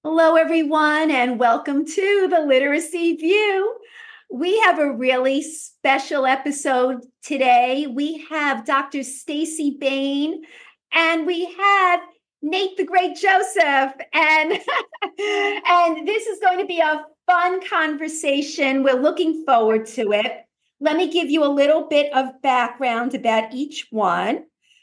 Hello, everyone, and welcome to the Literacy View. We have a really special episode today. We have Dr. Stacy Bain, and we have Nate the Great Joseph, and and this is going to be a fun conversation. We're looking forward to it. Let me give you a little bit of background about each one.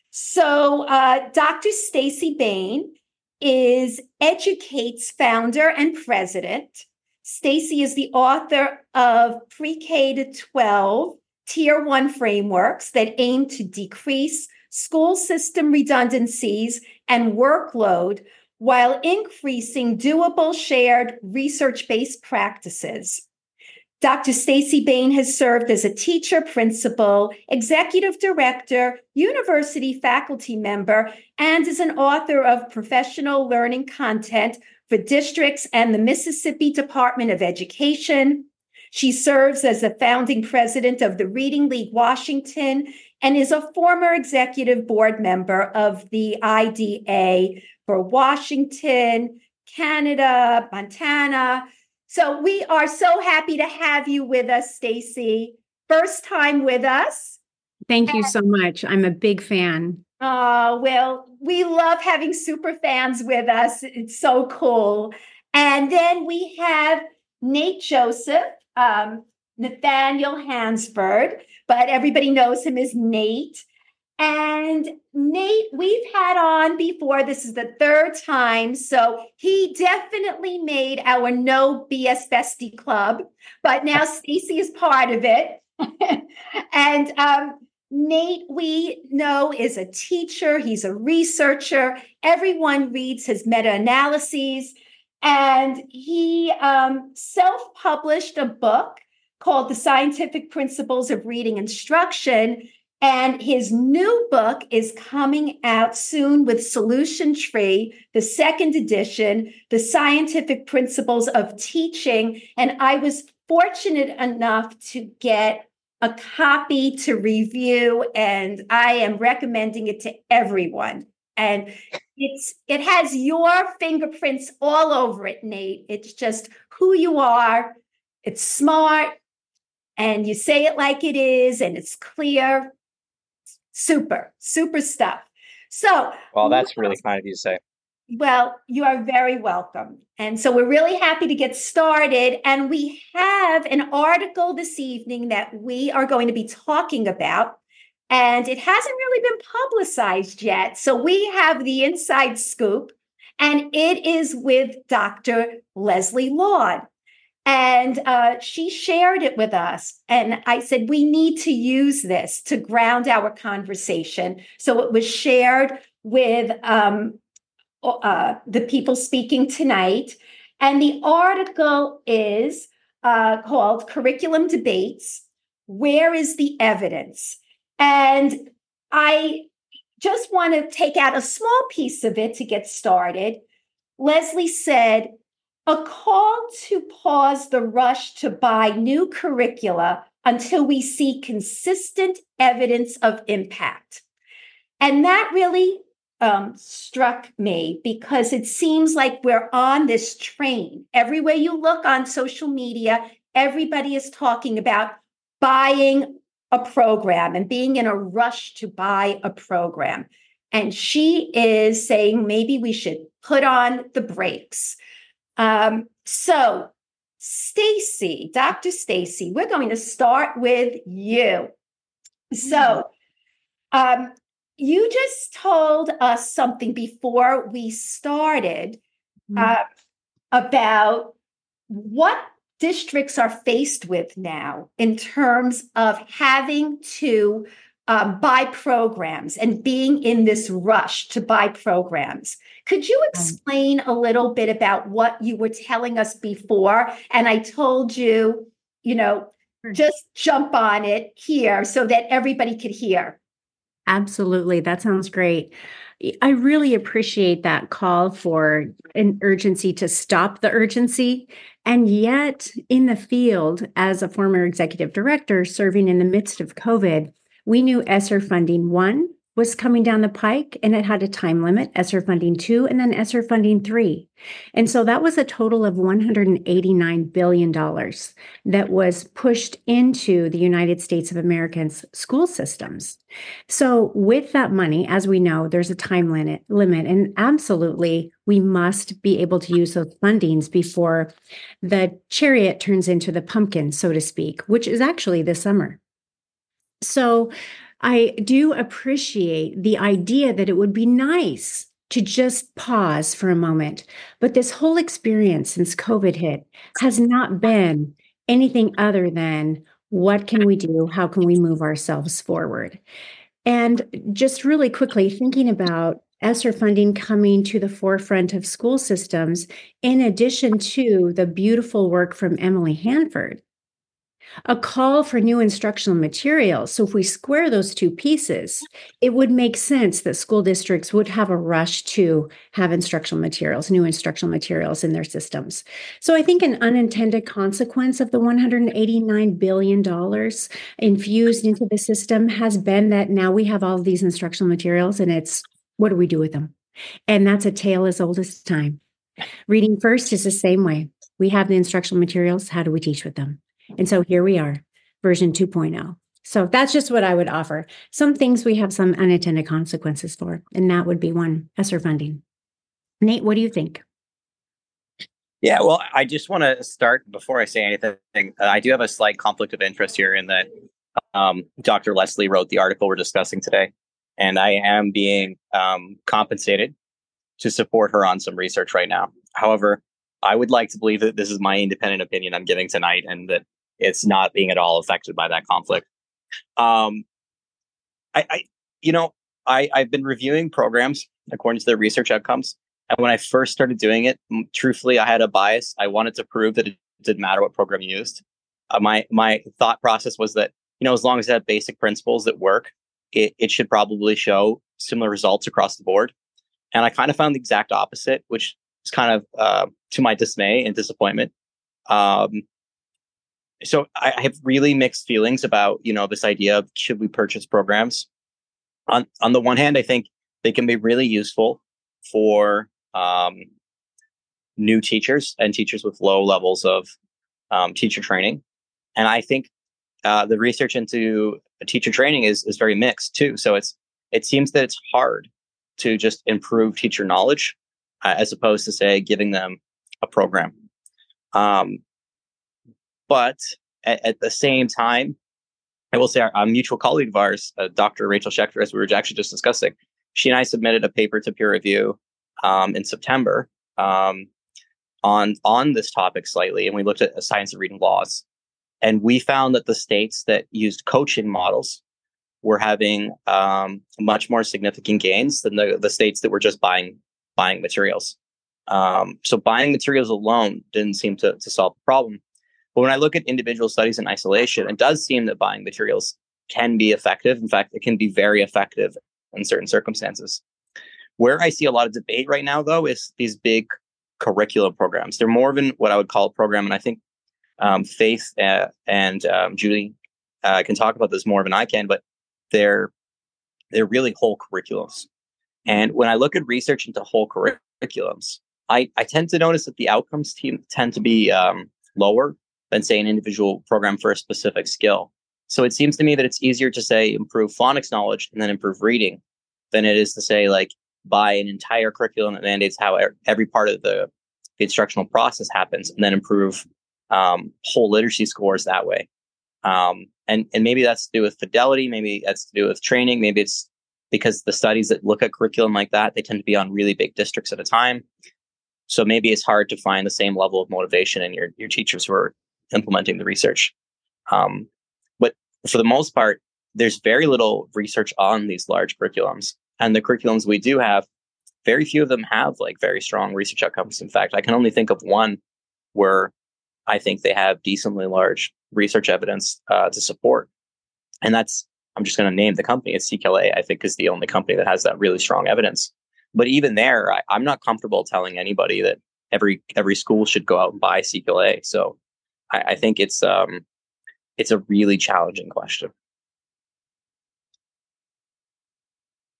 So, Dr. Stacy Bain is Educate's founder and president. Stacy is the author of Pre-K to 12 Tier 1 frameworks that aim to decrease school system redundancies and workload while increasing doable shared research-based practices. Dr. Stacy Bain has served as a teacher, principal, executive director, university faculty member, and is an author of professional learning content for districts and the Mississippi Department of Education. She serves as the founding president of the Reading League Washington and is a former executive board member of the IDA for Washington, Canada, Montana. So we are so happy to have you with us, Stacy. First time with us. Thank you so much. I'm a big fan. Well, we love having super fans with us. It's so cool. And then we have Nate Joseph, Nathaniel Hansford, but everybody knows him as Nate. And Nate, we've had on before. This is the third time. So he definitely made our No BS Bestie Club, but now Stacy is part of it. And Nate, we know, is a teacher. He's a researcher. Everyone reads his meta-analyses. And he self-published a book called The Scientific Principles of Reading Instruction. And his new book is coming out soon with Solution Tree, the second edition, The Scientific Principles of Teaching. And I was fortunate enough to get a copy to review, and I am recommending it to everyone. And it has your fingerprints all over it, Nate. It's just who you are. It's smart, and you say it like it is, and it's clear. Super stuff. So, well, that's really kind of you to say. Well, you are very welcome. And so we're really happy to get started. And we have an article this evening that we are going to be talking about. And it hasn't really been publicized yet. So we have the inside scoop. And it is with Dr. Leslie Laud. And she shared it with us. And I said, we need to use this to ground our conversation. So it was shared with the people speaking tonight. And the article is called Curriculum Debates, Where is the Evidence? And I just want to take out a small piece of it to get started. Leslie said, a call to pause the rush to buy new curricula until we see consistent evidence of impact. And that really struck me because it seems like we're on this train. Everywhere you look on social media, everybody is talking about buying a program and being in a rush to buy a program. And she is saying maybe we should put on the brakes. So Stacy, Dr. Stacy, we're going to start with you. So, you just told us something before we started about what districts are faced with now in terms of having to buy programs and being in this rush to buy programs. Could you explain a little bit about what you were telling us before? And I told you, just jump on it here so that everybody could hear. Absolutely. That sounds great. I really appreciate that call for an urgency to stop the urgency. And yet, in the field, as a former executive director serving in the midst of COVID, we knew ESSER funding, one, was coming down the pike, and it had a time limit, ESSER funding 2 and then ESSER funding 3. And so that was a total of $189 billion that was pushed into the United States of America's school systems. So with that money, as we know, there's a time limit, and absolutely we must be able to use those fundings before the chariot turns into the pumpkin, so to speak, which is actually this summer. So I do appreciate the idea that it would be nice to just pause for a moment. But this whole experience since COVID hit has not been anything other than what can we do? How can we move ourselves forward? And just really quickly thinking about ESSER funding coming to the forefront of school systems, in addition to the beautiful work from Emily Hanford, a call for new instructional materials. So if we square those two pieces, it would make sense that school districts would have a rush to have instructional materials, new instructional materials in their systems. So I think an unintended consequence of the $189 billion infused into the system has been that now we have all of these instructional materials, and it's, what do we do with them? And that's a tale as old as time. Reading First is the same way. We have the instructional materials. How do we teach with them? And so here we are, version 2.0. So that's just what I would offer. Some things we have some unintended consequences for, and that would be one, ESSER funding. Nate, what do you think? Yeah, well, I just want to start before I say anything. I do have a slight conflict of interest here in that Dr. Leslie wrote the article we're discussing today, and I am being compensated to support her on some research right now. However, I would like to believe that this is my independent opinion I'm giving tonight, and that it's not being at all affected by that conflict. I've been reviewing programs according to their research outcomes. And when I first started doing it, truthfully, I had a bias. I wanted to prove that it didn't matter what program you used. My thought process was that, as long as it had basic principles that work, it should probably show similar results across the board. And I kind of found the exact opposite, which is kind of to my dismay and disappointment. So I have really mixed feelings about, this idea of should we purchase programs. On the one hand, I think they can be really useful for new teachers and teachers with low levels of teacher training. And I think the research into teacher training is very mixed too. So it seems that it's hard to just improve teacher knowledge as opposed to, say, giving them a program. But at the same time, I will say our mutual colleague of ours, Dr. Rachel Schechter, as we were actually just discussing, she and I submitted a paper to peer review in September on this topic slightly, and we looked at science of reading laws. And we found that the states that used coaching models were having much more significant gains than the states that were just buying materials. So buying materials alone didn't seem to solve the problem. But when I look at individual studies in isolation, it does seem that buying materials can be effective. In fact, it can be very effective in certain circumstances. Where I see a lot of debate right now, though, is these big curriculum programs. They're more of what I would call a program, and I think Faith and Julie can talk about this more than I can, but they're really whole curriculums. And when I look at research into whole curriculums, I tend to notice that the outcomes tend to be lower than, say, an individual program for a specific skill. So it seems to me that it's easier to, say, improve phonics knowledge and then improve reading than it is to, say, like, buy an entire curriculum that mandates how every part of the instructional process happens and then improve whole literacy scores that way. And maybe that's to do with fidelity. Maybe that's to do with training. Maybe it's because the studies that look at curriculum like that, they tend to be on really big districts at a time. So maybe it's hard to find the same level of motivation in your teachers who are implementing the research. But for the most part, there's very little research on these large curriculums. And the curriculums we do have, very few of them have like very strong research outcomes. In fact, I can only think of one where I think they have decently large research evidence to support. And I'm just going to name the company. It's CKLA, I think, is the only company that has that really strong evidence. But even there, I'm not comfortable telling anybody that every school should go out and buy CKLA. So I think it's a really challenging question.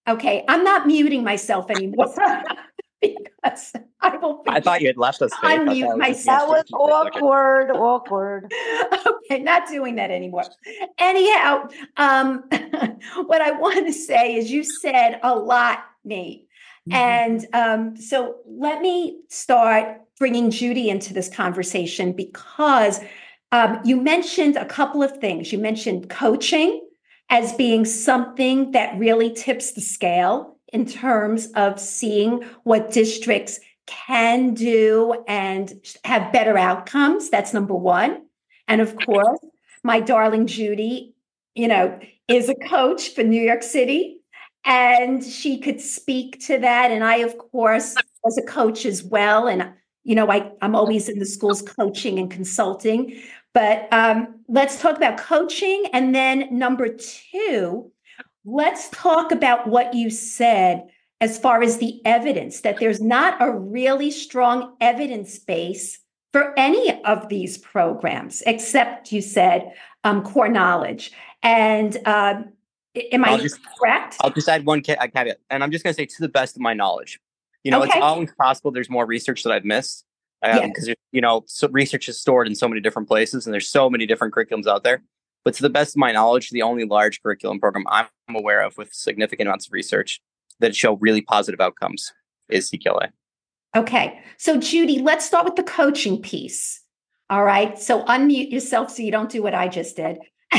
Okay, I'm not muting myself anymore because I will I thought you had left us, Faith. I thought unmute I was just myself. That was muting for a second. awkward. Okay, not doing that anymore. Anyhow, what I want to say is you said a lot, Nate. And so let me start bringing Judy into this conversation because you mentioned a couple of things. You mentioned coaching as being something that really tips the scale in terms of seeing what districts can do and have better outcomes. That's number one. And of course, my darling Judy, is a coach for New York City, and she could speak to that. And I, of course, was a coach as well. And, I'm always in the schools coaching and consulting. But let's talk about coaching. And then number two, let's talk about what you said as far as the evidence, that there's not a really strong evidence base for any of these programs, except you said core knowledge. And am I correct? I'll just add one caveat. And I'm just going to say, to the best of my knowledge, Okay. It's always possible there's more research that I've missed. Because, so research is stored in so many different places and there's so many different curriculums out there. But to the best of my knowledge, the only large curriculum program I'm aware of with significant amounts of research that show really positive outcomes is CQLA. Okay. So, Judy, let's start with the coaching piece. All right. So unmute yourself so you don't do what I just did.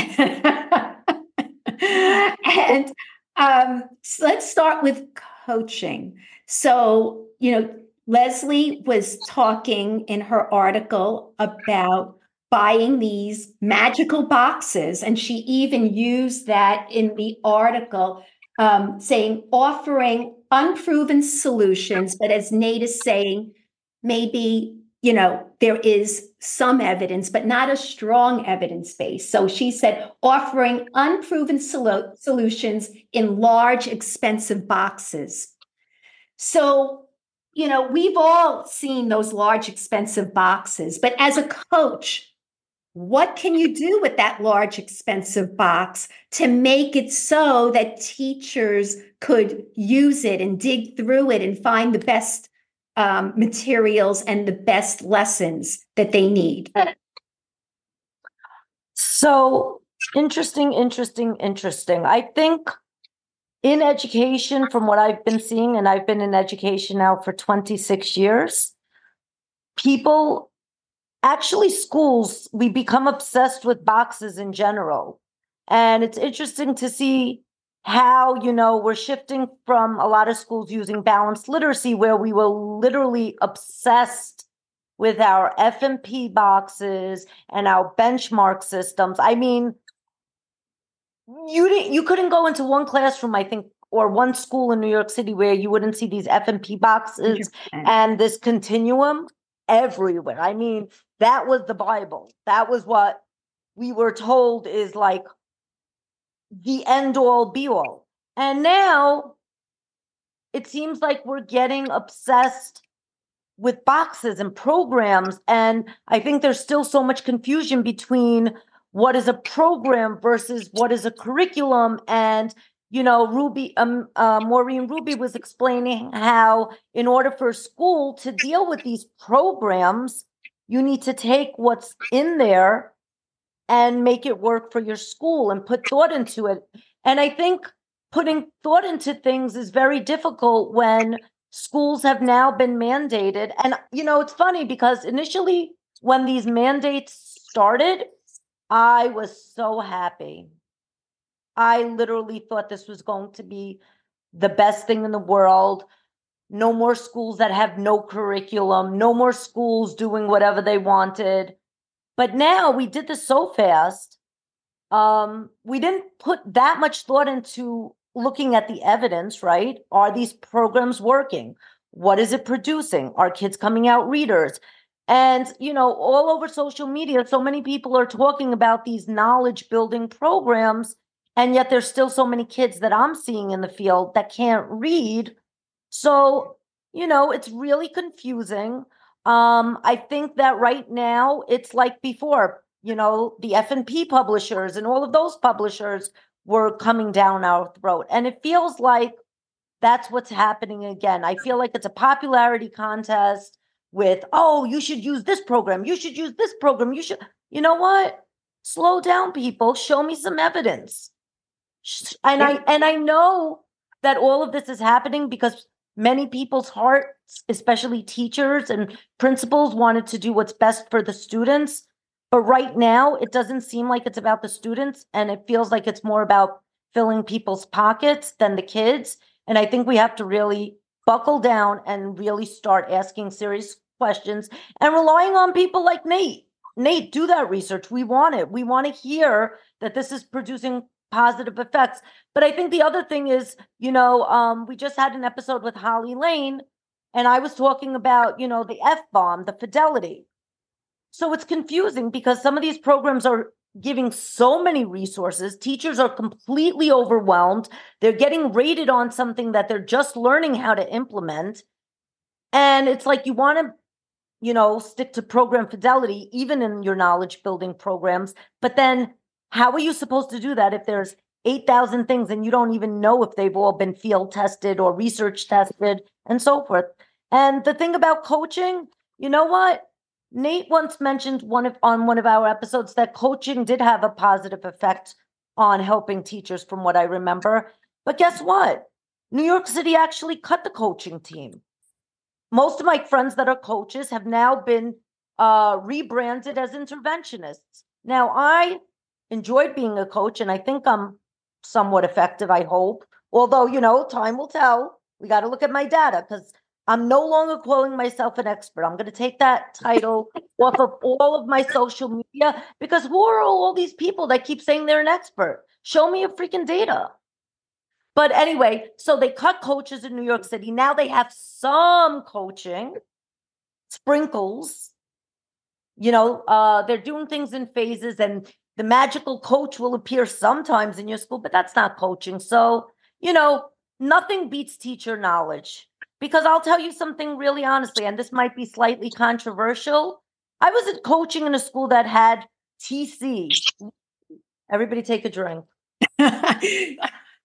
And so let's start with coaching. So, Leslie was talking in her article about buying these magical boxes, and she even used that in the article, saying offering unproven solutions, but as Nate is saying, maybe there is some evidence, but not a strong evidence base. So she said offering unproven solutions in large, expensive boxes. So we've all seen those large, expensive boxes, but as a coach, what can you do with that large, expensive box to make it so that teachers could use it and dig through it and find the best materials and the best lessons that they need? So interesting. I think in education, from what I've been seeing, and I've been in education now for 26 years, schools, we become obsessed with boxes in general. And it's interesting to see how, we're shifting from a lot of schools using balanced literacy, where we were literally obsessed with our F&P boxes and our benchmark systems. I mean, you couldn't go into one classroom, I think, or one school in New York City where you wouldn't see these F&P boxes and this continuum everywhere. I mean, that was the Bible. That was what we were told is like the end all be all. And now it seems like we're getting obsessed with boxes and programs. And I think there's still so much confusion between what is a program versus what is a curriculum. And, Maureen Ruby was explaining how in order for a school to deal with these programs, you need to take what's in there and make it work for your school and put thought into it. And I think putting thought into things is very difficult when schools have now been mandated. And, it's funny because initially when these mandates started, I was so happy. I literally thought this was going to be the best thing in the world. No more schools that have no curriculum, no more schools doing whatever they wanted. But now we did this so fast. We didn't put that much thought into looking at the evidence, right? Are these programs working? What is it producing? Are kids coming out readers? And, all over social media, so many people are talking about these knowledge building programs. And yet there's still so many kids that I'm seeing in the field that can't read. So, it's really confusing. I think that right now it's like before, the F&P publishers and all of those publishers were coming down our throat. And it feels like that's what's happening again. I feel like it's a popularity contest with, oh, you should use this program. You should use this program. You know what? Slow down, people. Show me some evidence. And I know that all of this is happening because many people's hearts, especially teachers and principals, wanted to do what's best for the students. But right now, it doesn't seem like it's about the students, and it feels like it's more about filling people's pockets than the kids. And I think we have to really buckle down and really start asking serious questions and relying on people like Nate. Nate, do that research. We want it. We want to hear that this is producing positive effects. But I think the other thing is, we just had an episode with Holly Lane, and I was talking about, the F-bomb, the fidelity. So it's confusing because some of these programs are giving so many resources. Teachers are completely overwhelmed. They're getting rated on something that they're just learning how to implement. And it's like you want to, stick to program fidelity, even in your knowledge building programs. But then how are you supposed to do that if there's 8,000 things and you don't even know if they've all been field tested or research tested and so forth? And the thing about coaching, you know what? Nate once mentioned on one of our episodes that coaching did have a positive effect on helping teachers, from what I remember. But guess what? New York City actually cut the coaching team. Most of my friends that are coaches have now been rebranded as interventionists. Now, I enjoyed being a coach, and I think I'm somewhat effective, I hope. Although, time will tell. We got to look at my data because I'm no longer calling myself an expert. I'm going to take that title off of all of my social media because who are all these people that keep saying they're an expert? Show me your freaking data. But anyway, so they cut coaches in New York City. Now they have some coaching, sprinkles. They're doing things in phases, and the magical coach will appear sometimes in your school, but that's not coaching. So, nothing beats teacher knowledge. Because I'll tell you something really honestly, and this might be slightly controversial. I was coaching in a school that had TC. Everybody take a drink. You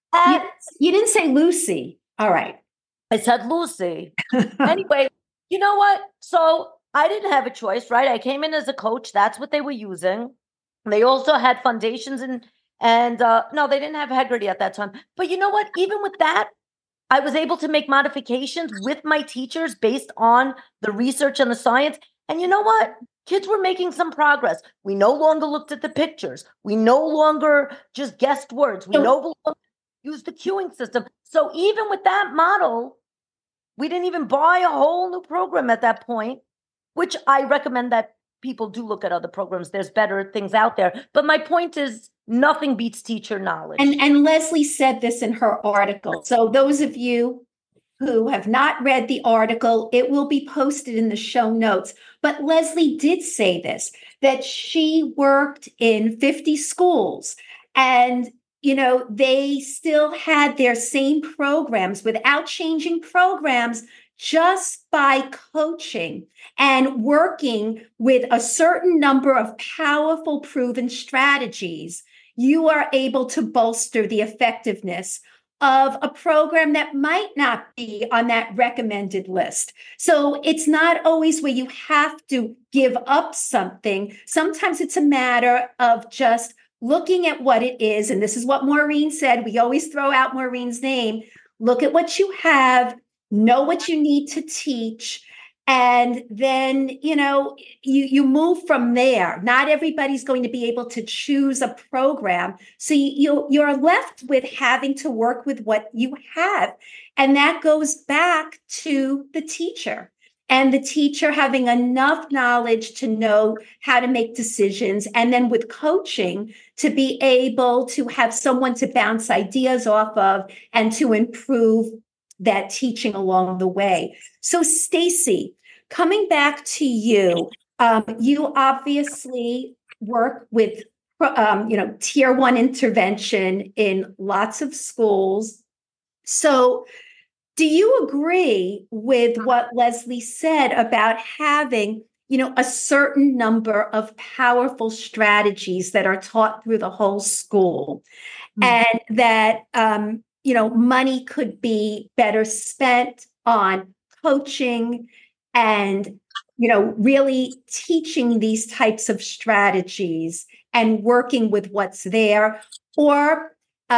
didn't say Lucy. All right. I said Lucy. Anyway, you know what? So I didn't have a choice, right? I came in as a coach. That's what they were using. They also had foundations and no, they didn't have Heggerty at that time. But you know what? Even with that, I was able to make modifications with my teachers based on the research and the science. And you know what? Kids were making some progress. We no longer looked at the pictures. We no longer just guessed words. We no longer used the cueing system. So even with that model, we didn't even buy a whole new program at that point, which I recommend that people do look at other programs. There's better things out there. But my point is, nothing beats teacher knowledge. And Leslie said this in her article. So those of you who have not read the article, it will be posted in the show notes. But Leslie did say this, that she worked in 50 schools and they still had their same programs without changing programs, just by coaching and working with a certain number of powerful, proven strategies. You are able to bolster the effectiveness of a program that might not be on that recommended list. So it's not always where you have to give up something. Sometimes it's a matter of just looking at what it is. And this is what Maureen said. We always throw out Maureen's name. Look at what you have, know what you need to teach. And then, you move from there. Not everybody's going to be able to choose a program. So you're left with having to work with what you have. And that goes back to the teacher. And the teacher having enough knowledge to know how to make decisions. And then with coaching, to be able to have someone to bounce ideas off of and to improve that teaching along the way. So Stacy, coming back to you, you obviously work with, tier 1 intervention in lots of schools. So do you agree with what Leslie said about having, a certain number of powerful strategies that are taught through the whole school? Mm-hmm. And that, money could be better spent on coaching and, really teaching these types of strategies and working with what's there? Or,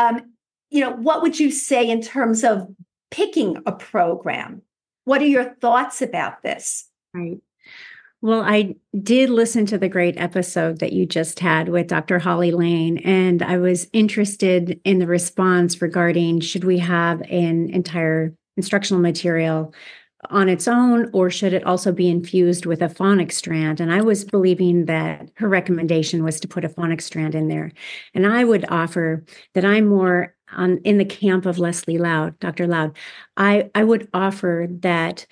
what would you say in terms of picking a program? What are your thoughts about this? Right. Well, I did listen to the great episode that you just had with Dr. Holly Lane, and I was interested in the response regarding should we have an entire instructional material on its own, or should it also be infused with a phonics strand? And I was believing that her recommendation was to put a phonics strand in there. And I would offer that I'm more in the camp of Leslie Loud, Dr. Loud. I would offer that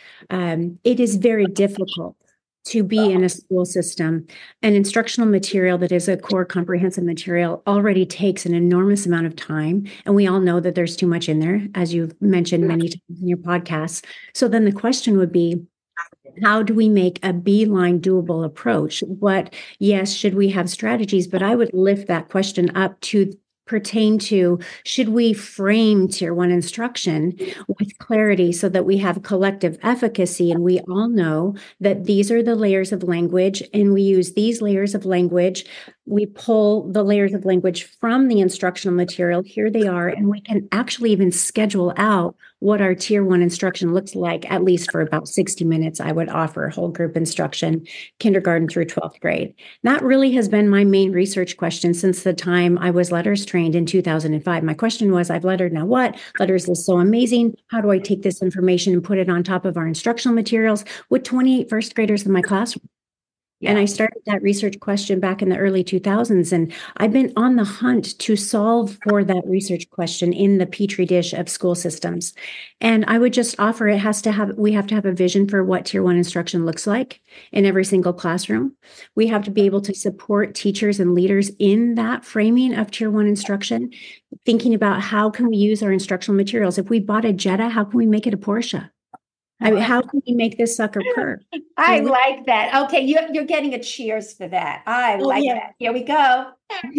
it is very difficult to be in a school system. An instructional material that is a core comprehensive material already takes an enormous amount of time. And we all know that there's too much in there, as you've mentioned many times in your podcasts. So then the question would be, how do we make a beeline doable approach? Yes, should we have strategies? But I would lift that question up to pertain to, should we frame Tier 1 instruction with clarity so that we have collective efficacy? And we all know that these are the layers of language, and we use these layers of language. We pull the layers of language from the instructional material. Here they are, and we can actually even schedule out what our Tier 1 instruction looks like, at least for about 60 minutes. I would offer whole group instruction, kindergarten through 12th grade. That really has been my main research question since the time I was letters trained in 2005. My question was, I've lettered, now what? Letters is so amazing. How do I take this information and put it on top of our instructional materials with 28 first graders in my classroom? Yeah. And I started that research question back in the early 2000s, and I've been on the hunt to solve for that research question in the petri dish of school systems. And I would just offer we have to have a vision for what Tier 1 instruction looks like in every single classroom. We have to be able to support teachers and leaders in that framing of Tier 1 instruction, thinking about how can we use our instructional materials. If we bought a Jetta, how can we make it a Porsche? I mean, how can we make this sucker purr? I like that. Okay, you're getting a cheers for that. I like that. Here we go.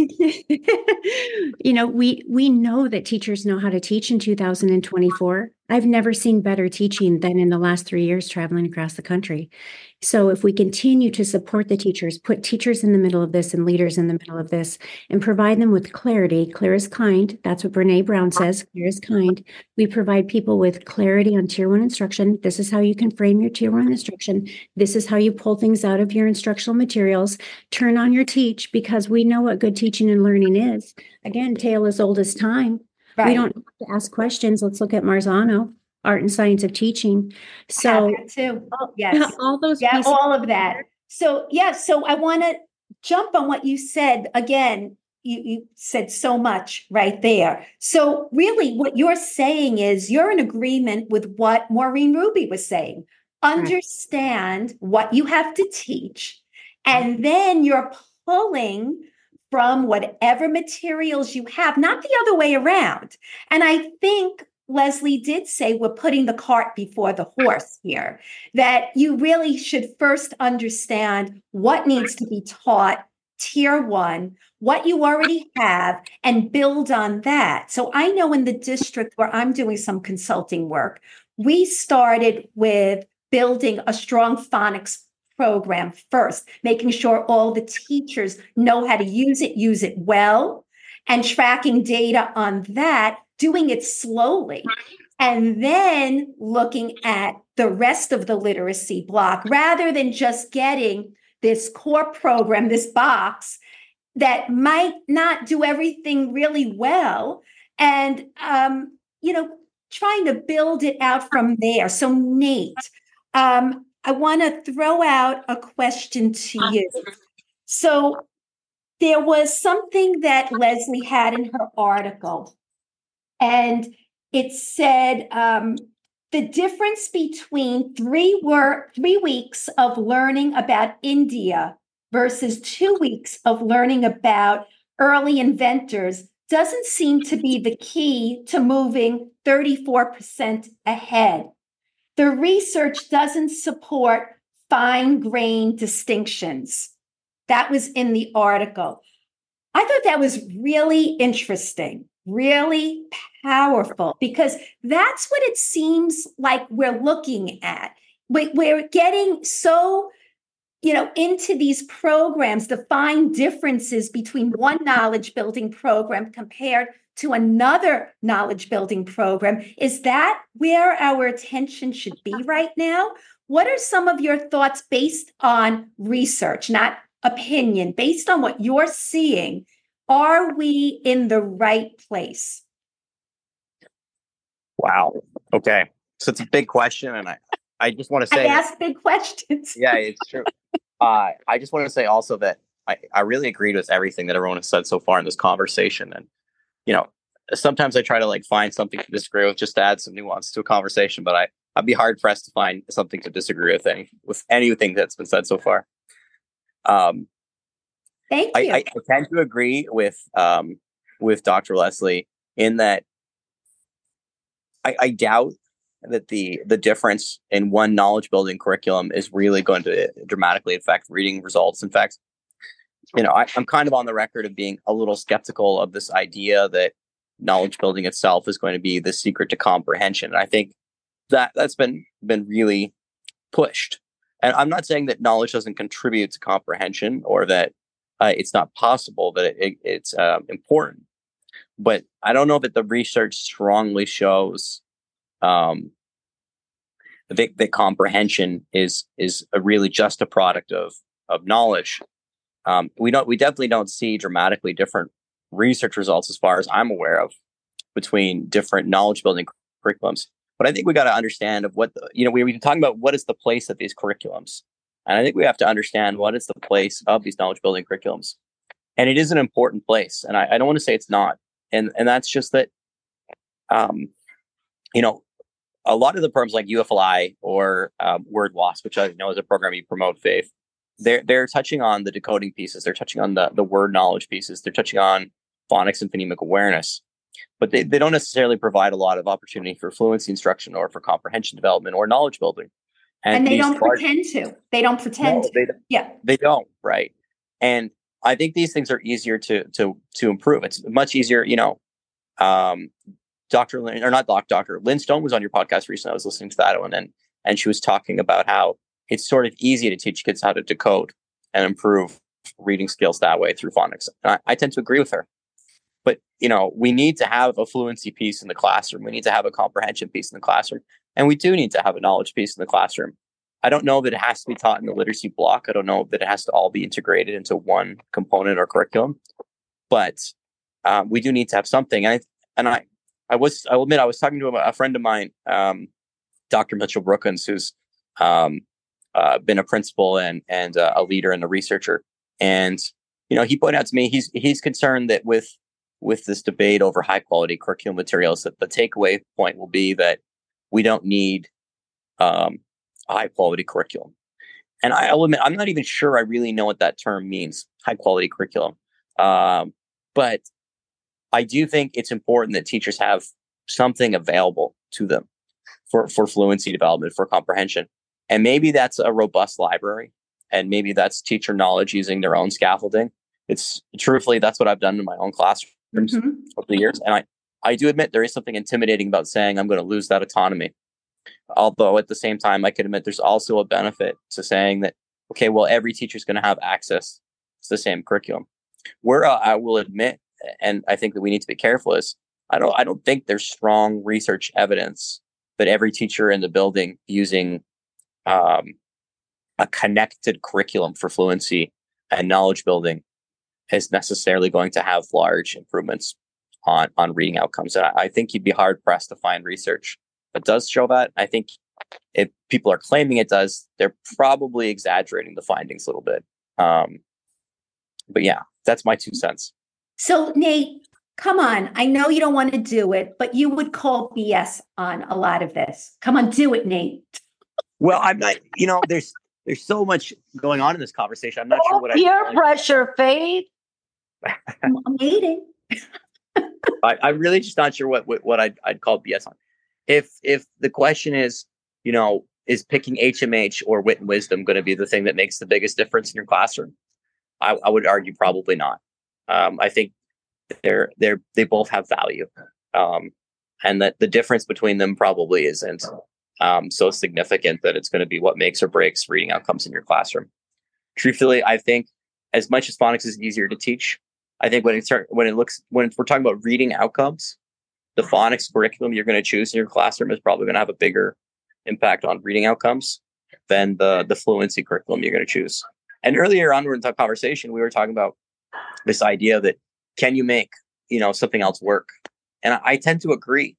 We know that teachers know how to teach in 2024. I've never seen better teaching than in the last 3 years traveling across the country. So if we continue to support the teachers, put teachers in the middle of this and leaders in the middle of this, and provide them with clarity, clear is kind. That's what Brene Brown says, clear is kind. We provide people with clarity on Tier 1 instruction. This is how you can frame your Tier 1 instruction. This is how you pull things out of your instructional materials. Turn on your teach, because we know what good teaching and learning is. Again, tale as old as time. Right. We don't have to ask questions. Let's look at Marzano, Art and Science of Teaching. So too. Yes. all those pieces. All of that. So I want to jump on what you said. Again, you said so much right there. So really what you're saying is you're in agreement with what Maureen Ruby was saying. Understand what you have to teach, and then you're pulling from whatever materials you have, not the other way around. And I think Leslie did say we're putting the cart before the horse here, that you really should first understand what needs to be taught Tier 1, what you already have, and build on that. So I know in the district where I'm doing some consulting work, we started with building a strong phonics program first, making sure all the teachers know how to use it well, and tracking data on that, doing it slowly, and then looking at the rest of the literacy block rather than just getting this core program, this box that might not do everything really well, and trying to build it out from there. So Nate, I want to throw out a question to you. So there was something that Leslie had in her article, and it said the difference between 3 weeks of learning about India versus 2 weeks of learning about early inventors doesn't seem to be the key to moving 34% ahead. The research doesn't support fine-grained distinctions. That was in the article. I thought that was really interesting. really powerful, because that's what it seems like we're looking at. We're getting so, into these programs, the fine differences between one knowledge building program compared to another knowledge building program. Is that where our attention should be right now? What are some of your thoughts based on research, not opinion, based on what you're seeing? Are we in the right place? Wow. Okay. So it's a big question. And I just want to say, I ask big questions. Yeah, it's true. I just want to say also that I really agreed with everything that everyone has said so far in this conversation. And, sometimes I try to find something to disagree with just to add some nuance to a conversation, but I'd be hard pressed to find something to disagree with anything that's been said so far. Thank you. I tend to agree with Dr. Leslie in that I doubt that the difference in one knowledge building curriculum is really going to dramatically affect reading results. In fact, I'm kind of on the record of being a little skeptical of this idea that knowledge building itself is going to be the secret to comprehension. And I think that's been really pushed. And I'm not saying that knowledge doesn't contribute to comprehension or that it's not possible, that it's important. But I don't know that the research strongly shows that comprehension is really just a product of knowledge. We definitely don't see dramatically different research results, as far as I'm aware of, between different knowledge building curriculums. But I think we got to understand of what we've been talking about what is the place of these curriculums, and I think we have to understand what is the place of these knowledge building curriculums, and it is an important place. And I don't want to say it's not, and that's just that, a lot of the programs like UFLI or WordWasp, which I know is a program you promote, Faith, they're touching on the decoding pieces. They're touching on the word knowledge pieces. They're touching on phonics and phonemic awareness. But they don't necessarily provide a lot of opportunity for fluency instruction or for comprehension development or knowledge building. And they don't pretend to. They don't pretend to. Yeah. They don't, right? And I think these things are easier to improve. It's much easier, Dr. Lynn, or not Dr. Lynn Stone was on your podcast recently. I was listening to that one, and she was talking about how it's sort of easy to teach kids how to decode and improve reading skills that way through phonics. And I tend to agree with her. But, we need to have a fluency piece in the classroom. We need to have a comprehension piece in the classroom. And we do need to have a knowledge piece in the classroom. I don't know that it has to be taught in the literacy block. I don't know that it has to all be integrated into one component or curriculum. But we do need to have something. I'll admit, I was talking to a friend of mine, Dr. Mitchell Brookins, who's been a principal and a leader and a researcher. And, he pointed out to me, he's concerned that with this debate over high quality curriculum materials, that the takeaway point will be that we don't need a high quality curriculum. And I'll admit, I'm not even sure I really know what that term means, high quality curriculum. But I do think it's important that teachers have something available to them for fluency development, for comprehension. And maybe that's a robust library, and maybe that's teacher knowledge using their own scaffolding. It's truthfully, that's what I've done in my own classrooms over the years. And I do admit there is something intimidating about saying I'm going to lose that autonomy. Although at the same time, I can admit there's also a benefit to saying that, okay, well, every teacher is going to have access to the same curriculum. Where I will admit, and I think that we need to be careful, is I don't think there's strong research evidence that every teacher in the building using a connected curriculum for fluency and knowledge building is necessarily going to have large improvements on reading outcomes. And I think you'd be hard pressed to find research that does show that. I think if people are claiming it does, they're probably exaggerating the findings a little bit. But yeah, that's my 2 cents. So Nate, come on. I know you don't want to do it, but you would call BS on a lot of this. Come on, do it, Nate. Well, I'm not, there's so much going on in this conversation. I'm not sure what peer pressure, Faith. I'm waiting. I'm really just not sure what I'd call BS on. If the question is, is picking HMH or wit and wisdom going to be the thing that makes the biggest difference in your classroom? I would argue probably not. I think they both have value, and that the difference between them probably isn't so significant that it's going to be what makes or breaks reading outcomes in your classroom. Truthfully, I think as much as phonics is easier to teach, I think when we're talking about reading outcomes, the phonics curriculum you're going to choose in your classroom is probably going to have a bigger impact on reading outcomes than the fluency curriculum you're going to choose. And earlier on in the conversation, we were talking about this idea that can you make something else work? And I tend to agree.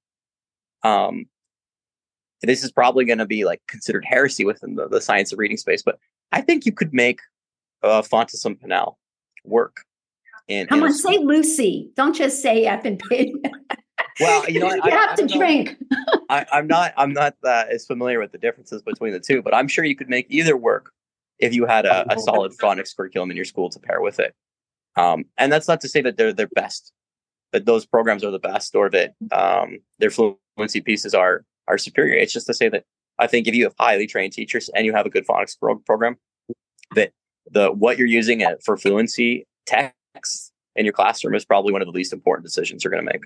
This is probably going to be like considered heresy within the science of reading space, but I think you could make Fountas and Pinnell work. Come on, say Lucy. Don't just say F and P. Well, you have to drink. I'm not as familiar with the differences between the two, but I'm sure you could make either work if you had a solid phonics curriculum in your school to pair with it. And that's not to say that they're best, that those programs are the best, or that their fluency pieces are superior. It's just to say that I think if you have highly trained teachers and you have a good phonics program, that what you're using for fluency text in your classroom is probably one of the least important decisions you're going to make.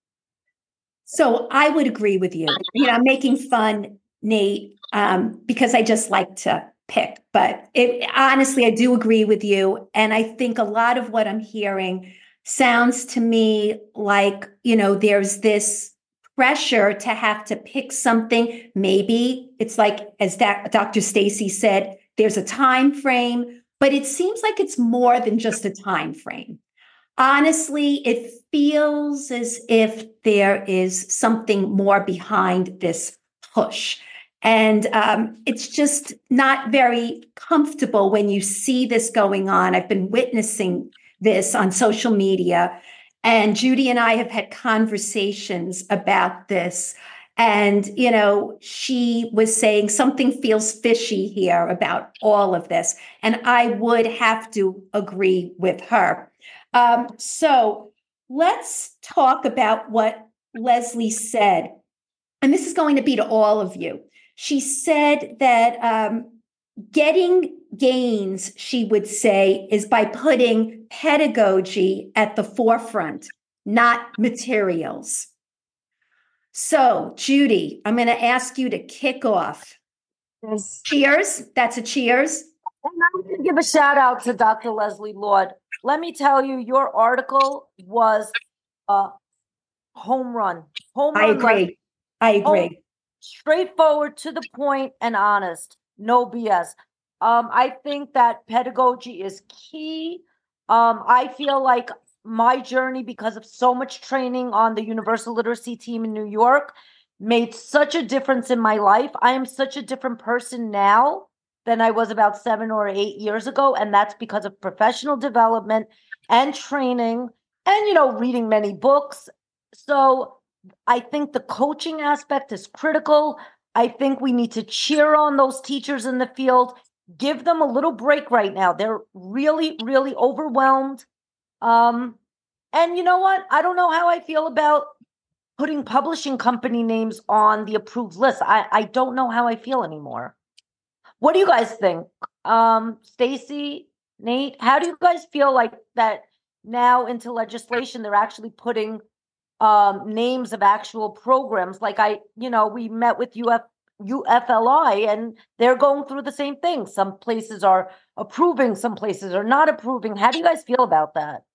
So I would agree with you. I'm making fun, Nate, because I just like to pick. But honestly, I do agree with you. And I think a lot of what I'm hearing sounds to me like, there's this pressure to have to pick something. Maybe it's like, as Dr. Stacy said, there's a time frame, but it seems like it's more than just a time frame. Honestly, it feels as if there is something more behind this push. And it's just not very comfortable when you see this going on. I've been witnessing this on social media, and Judy and I have had conversations about this. And, she was saying something feels fishy here about all of this. And I would have to agree with her. So let's talk about what Leslie said. And this is going to be to all of you. She said that getting gains, she would say, is by putting pedagogy at the forefront, not materials. So, Judy, I'm going to ask you to kick off. Yes. Cheers. That's a cheers. And I'm going to give a shout out to Dr. Leslie Lord. Let me tell you, your article was a home run. I agree. Straightforward, to the point, and honest. No BS. I think that pedagogy is key. I feel like my journey, because of so much training on the Universal Literacy team in New York, made such a difference in my life. I am such a different person now than I was about 7 or 8 years ago. And that's because of professional development and training and, reading many books. So I think the coaching aspect is critical. I think we need to cheer on those teachers in the field, give them a little break right now. They're really, really overwhelmed. And you know what? I don't know how I feel about putting publishing company names on the approved list. I don't know how I feel anymore. What do you guys think? Stacy, Nate, how do you guys feel like that now into legislation, they're actually putting names of actual programs? Like we met with UFLI and they're going through the same thing. Some places are approving, some places are not approving. How do you guys feel about that?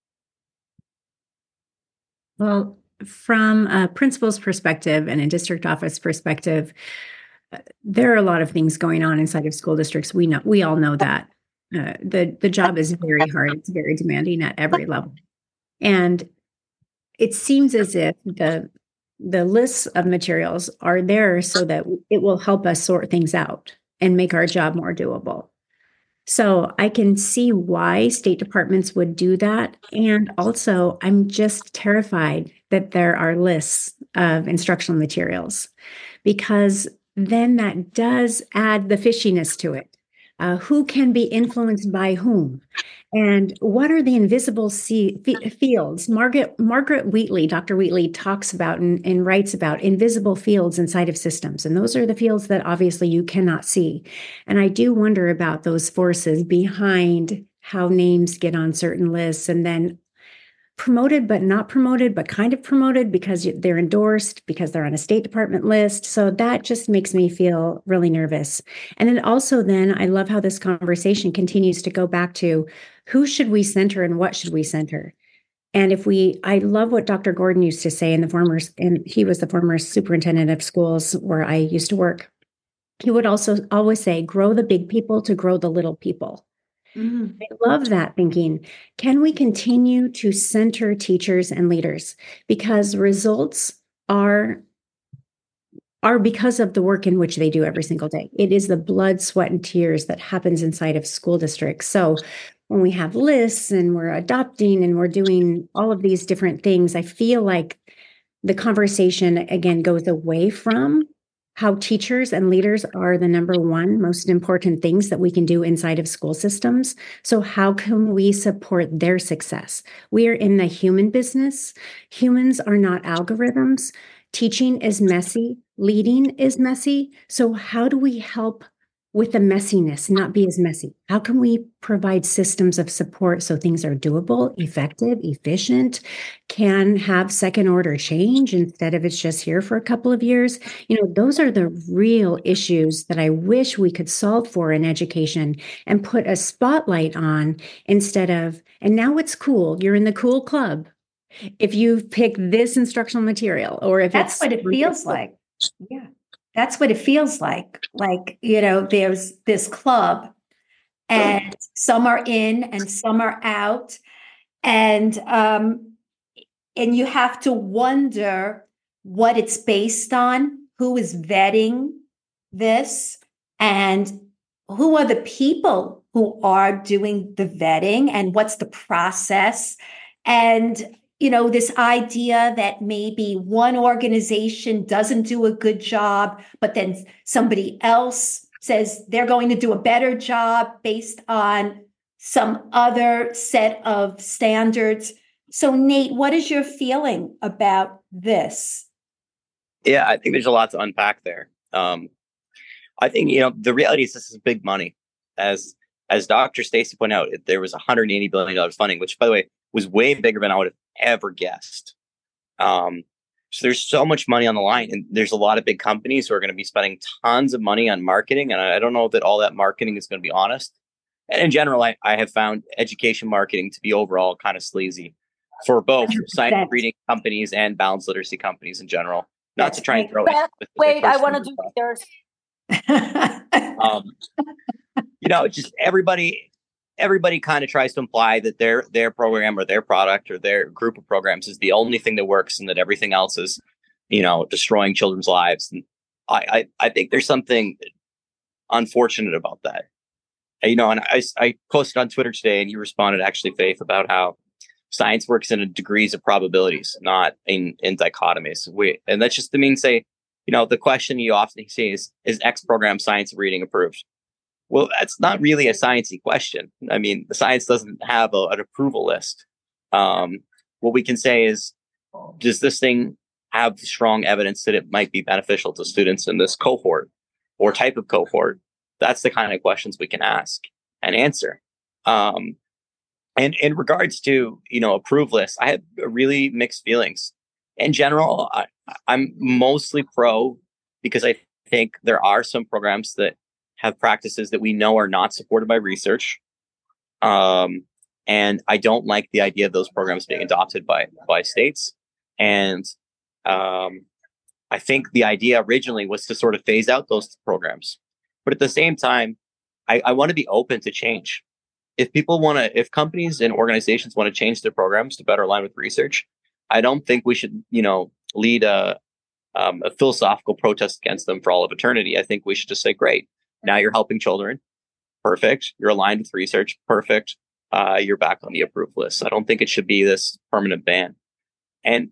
Well, from a principal's perspective and a district office perspective, there are a lot of things going on inside of school districts. We all know that. The job is very hard. It's very demanding at every level. And it seems as if the lists of materials are there so that it will help us sort things out and make our job more doable. So I can see why state departments would do that. And also, I'm just terrified that there are lists of instructional materials, because then that does add the fishiness to it. Who can be influenced by whom? And what are the invisible fields? Margaret Wheatley, Dr. Wheatley, talks about and writes about invisible fields inside of systems. And those are the fields that obviously you cannot see. And I do wonder about those forces behind how names get on certain lists, and then promoted but not promoted, but kind of promoted because they're endorsed, because they're on a State Department list. So that just makes me feel really nervous. And then I love how this conversation continues to go back to who should we center and what should we center? And I love what Dr. Gordon used to say and he was the former superintendent of schools where I used to work. He would also always say, grow the big people to grow the little people. I love that thinking. Can we continue to center teachers and leaders? Because results are because of the work in which they do every single day. It is the blood, sweat, and tears that happens inside of school districts. So when we have lists and we're adopting and we're doing all of these different things, I feel like the conversation again goes away from how teachers and leaders are the number one most important things that we can do inside of school systems. So how can we support their success? We are in the human business. Humans are not algorithms. Teaching is messy. Leading is messy. So how do we help with the messiness, not be as messy? How can we provide systems of support so things are doable, effective, efficient, can have second order change instead of it's just here for a couple of years? Those are the real issues that I wish we could solve for in education and put a spotlight on instead of, and now it's cool. You're in the cool club if you pick this instructional material or if That's what it feels like. Yeah. That's what it feels like. Like, there's this club and some are in and some are out. And you have to wonder what it's based on, who is vetting this, and who are the people who are doing the vetting and what's the process. And this idea that maybe one organization doesn't do a good job, but then somebody else says they're going to do a better job based on some other set of standards. So, Nate, what is your feeling about this? Yeah, I think there's a lot to unpack there. I think, the reality is this is big money. As Dr. Stacey pointed out, there was $180 billion funding, which, by the way, was way bigger than I would have ever guessed. So there's so much money on the line, and there's a lot of big companies who are going to be spending tons of money on marketing. And I don't know that all that marketing is going to be honest. And in general, I have found education marketing to be overall kind of sleazy for both science reading companies and balanced literacy companies in general. Not to try and throw wait, I want to do yours. Just everybody kind of tries to imply that their program or their product or their group of programs is the only thing that works and that everything else is, destroying children's lives. And I think there's something unfortunate about that. And I posted on Twitter today and you responded actually, Faith, about how science works in degrees of probabilities, not in dichotomies. And that's just to mean say, the question you often see is X program science reading approved? Well, that's not really a sciencey question. I mean, the science doesn't have an approval list. What we can say is, does this thing have strong evidence that it might be beneficial to students in this cohort or type of cohort? That's the kind of questions we can ask and answer. And in regards to, approved lists, I have really mixed feelings. In general, I'm mostly pro because I think there are some programs that have practices that we know are not supported by research. And I don't like the idea of those programs being adopted by states. And I think the idea originally was to sort of phase out those programs. But at the same time, I want to be open to change. If companies and organizations want to change their programs to better align with research, I don't think we should, lead a philosophical protest against them for all of eternity. I think we should just say, great. Now you're helping children. Perfect. You're aligned with research. Perfect. You're back on the approved list. I don't think it should be this permanent ban. And,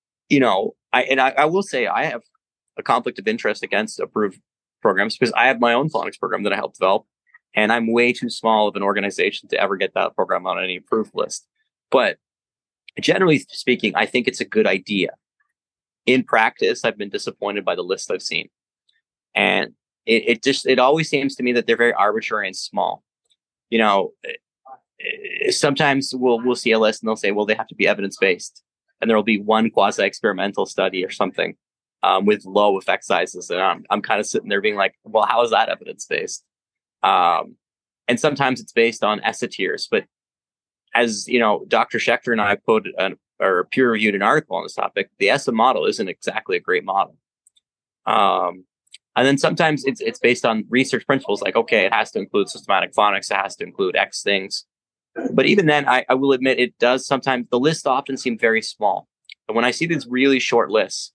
I will say I have a conflict of interest against approved programs because I have my own phonics program that I helped develop. And I'm way too small of an organization to ever get that program on any approved list. But generally speaking, I think it's a good idea. In practice, I've been disappointed by the list I've seen. And it always seems to me that they're very arbitrary and small. sometimes we'll see a list and they'll say, well, they have to be evidence-based. And there will be one quasi-experimental study or something with low effect sizes. And I'm kind of sitting there being like, well, how is that evidence-based? And sometimes it's based on esoteers. But as you know, Dr. Schechter and I peer-reviewed an article on this topic. The ESSA model isn't exactly a great model. And then sometimes it's based on research principles, like, okay, it has to include systematic phonics, it has to include X things. But even then, I will admit, it does sometimes, the lists often seem very small. And when I see these really short lists,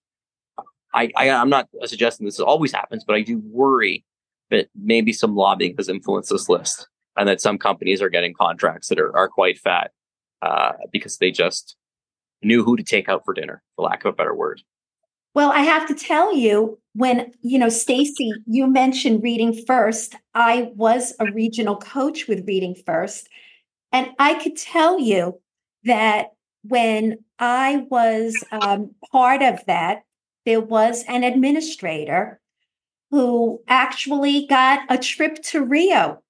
I'm not suggesting this always happens, but I do worry that maybe some lobbying has influenced this list, and that some companies are getting contracts that are quite fat because they just knew who to take out for dinner, for lack of a better word. Well, I have to tell you, when, Stacy, you mentioned Reading First, I was a regional coach with Reading First. And I could tell you that when I was part of that, there was an administrator who actually got a trip to Rio.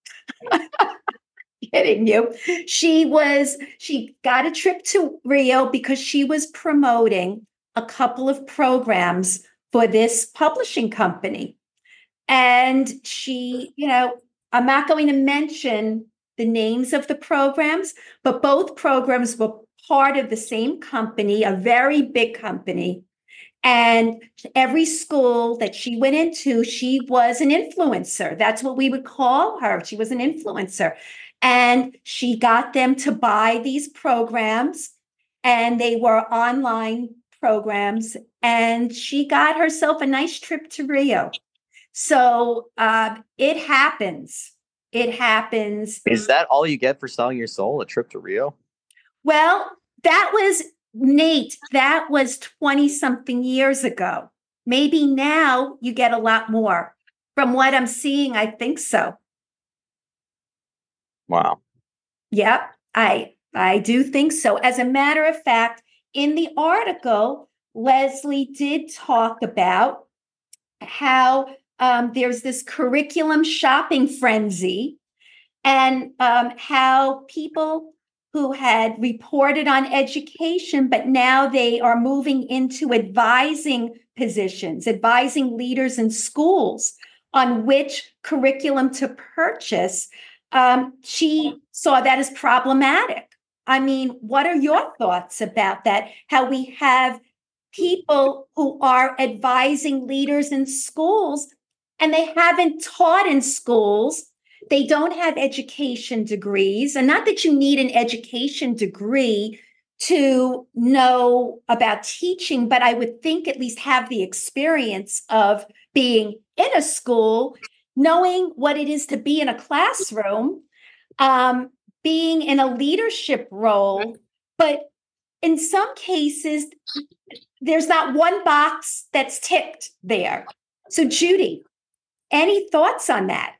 Kidding you. She got a trip to Rio because she was promoting a couple of programs for this publishing company. And she, I'm not going to mention the names of the programs, but both programs were part of the same company, a very big company. And every school that she went into, she was an influencer. That's what we would call her. She was an influencer. And she got them to buy these programs, and they were online programs. And she got herself a nice trip to Rio. So it happens. It happens. Is that all you get for selling your soul? A trip to Rio? Well, that was, Nate, that was 20 something years ago. Maybe now you get a lot more. From what I'm seeing, I think so. Wow. Yep, I do think so. As a matter of fact, in the article, Leslie did talk about how there's this curriculum shopping frenzy, and how people who had reported on education, but now they are moving into advising positions, advising leaders in schools on which curriculum to purchase. She saw that as problematic. I mean, what are your thoughts about that? How we have people who are advising leaders in schools, and they haven't taught in schools. They don't have education degrees. And not that you need an education degree to know about teaching, but I would think at least have the experience of being in a school, knowing what it is to be in a classroom, being in a leadership role. But in some cases, there's not one box that's ticked there. So, Judy, any thoughts on that?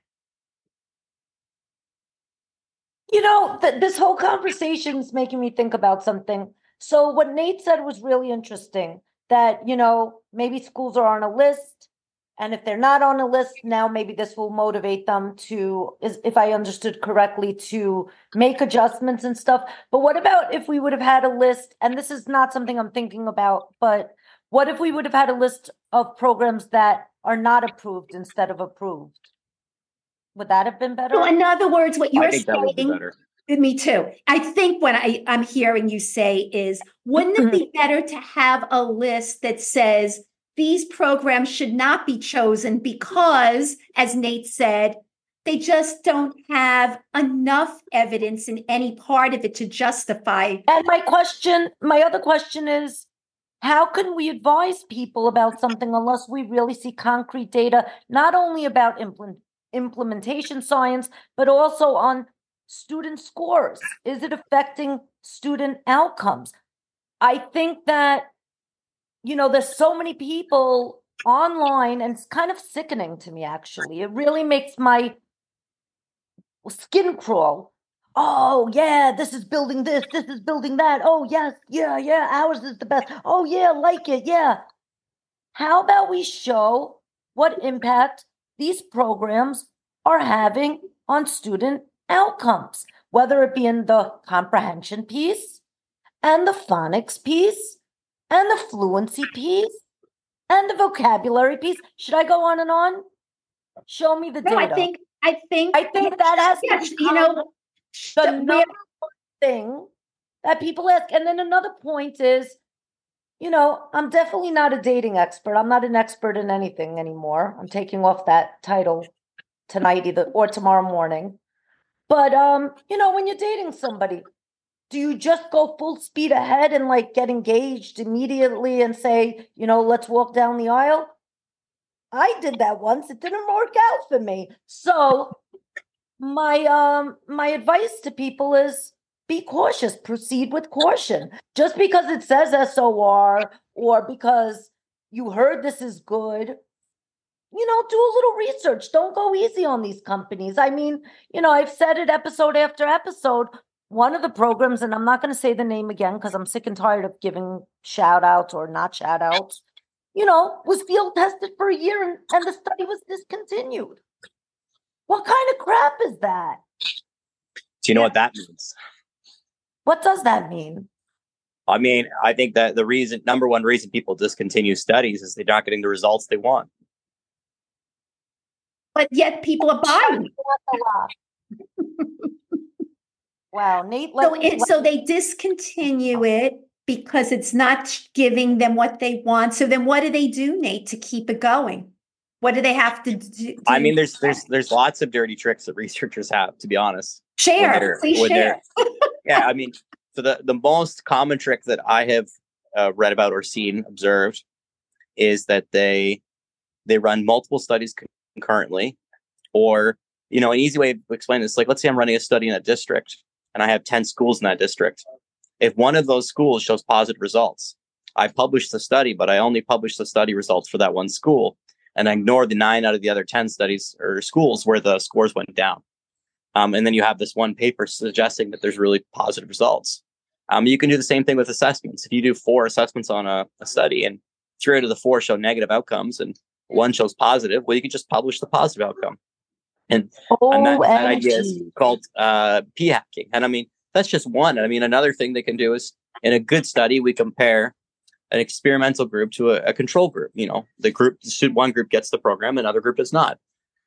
This whole conversation is making me think about something. So what Nate said was really interesting, that, maybe schools are on a list. And if they're not on a list now, maybe this will motivate them to, if I understood correctly, to make adjustments and stuff. But what about if we would have had a list, and this is not something I'm thinking about, but what if we would have had a list of programs that are not approved instead of approved? Would that have been better? So in other words, what you're saying, that would be better. Me too. I think what I'm hearing you say is, wouldn't it be better to have a list that says these programs should not be chosen because, as Nate said, they just don't have enough evidence in any part of it to justify. And my other question is, how can we advise people about something unless we really see concrete data, not only about implementation science, but also on student scores? Is it affecting student outcomes? I think that, there's so many people online, and it's kind of sickening to me, actually. It really makes my skin crawl. Oh, yeah, this is building this is building that. Oh, yes, yeah, ours is the best. Oh, yeah, like it, yeah. How about we show what impact these programs are having on student outcomes? whether it be in the comprehension piece and the phonics piece and the fluency piece and the vocabulary piece. Should I go on and on? Show me the No, data. I think that has yes, to you become know, the so number one thing that people ask. And then another point is, I'm definitely not a dating expert. I'm not an expert in anything anymore. I'm taking off that title tonight or tomorrow morning. But when you're dating somebody, do you just go full speed ahead and like get engaged immediately and say, let's walk down the aisle? I did that once. It didn't work out for me. So my advice to people is be cautious, proceed with caution. Just because it says SOR or because you heard this is good, do a little research. Don't go easy on these companies. I mean, I've said it episode after episode. One of the programs, and I'm not going to say the name again because I'm sick and tired of giving shout outs or not shout outs, was field tested for a year and the study was discontinued. What kind of crap is that? Do you know what that means? What does that mean? I mean, I think that the number one reason people discontinue studies is they're not getting the results they want. But yet people are buying. Wow, Nate. So they discontinue it because it's not giving them what they want. So then what do they do, Nate, to keep it going? What do they have to do? I mean, there's lots of dirty tricks that researchers have, to be honest. Please share. Yeah, I mean, so the most common trick that I have read about or seen, observed, is that they run multiple studies concurrently. Or, an easy way to explain this, like, let's say I'm running a study in a district and I have 10 schools in that district. If one of those schools shows positive results, I publish the study, but I only publish the study results for that one school. And I ignore the 9 out of the other 10 studies or schools where the scores went down. And then you have this one paper suggesting that there's really positive results. You can do the same thing with assessments. If you do 4 assessments on a study and 3 out of the 4 show negative outcomes and 1 shows positive, well, you can just publish the positive outcome. And that idea is called p-hacking. And I mean, that's just one. I mean, another thing they can do is in a good study, we compare an experimental group to a control group. One group gets the program, another group does not.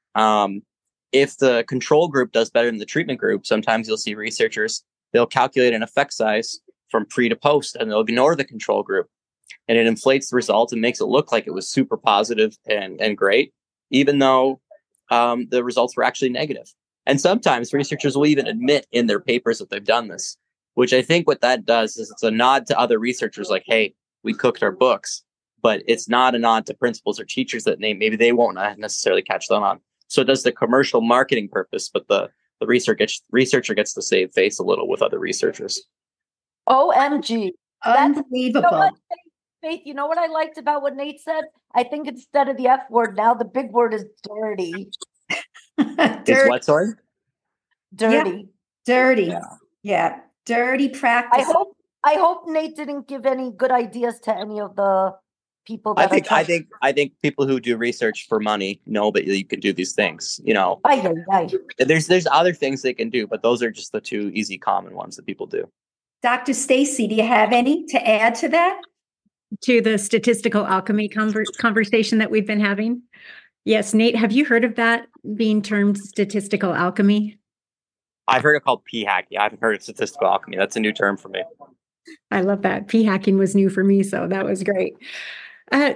If the control group does better than the treatment group, sometimes you'll see researchers, they'll calculate an effect size from pre to post, and they'll ignore the control group. And it inflates the results and makes it look like it was super positive and great, even though the results were actually negative. And sometimes researchers will even admit in their papers that they've done this, which I think what that does is it's a nod to other researchers like, hey, we cooked our books, but it's not a nod to principals or teachers that maybe they won't necessarily catch that on. So it does the commercial marketing purpose, but the researcher gets to save face a little with other researchers. OMG. Unbelievable. Faith, you know what I liked about what Nate said? I think instead of the F word, now the big word is dirty. It's what, sorry? Dirty. Yeah. Dirty. Yeah. Dirty practice. I hope Nate didn't give any good ideas to any of the people that I think people who do research for money know that you can do these things, There's other things they can do, but those are just the 2 easy common ones that people do. Dr. Stacy, do you have any to add to that? To the statistical alchemy conversation that we've been having? Yes, Nate, have you heard of that being termed statistical alchemy? I've heard it called p-hacking. I haven't heard of statistical alchemy. That's a new term for me. I love that. P-hacking was new for me, so that was great. And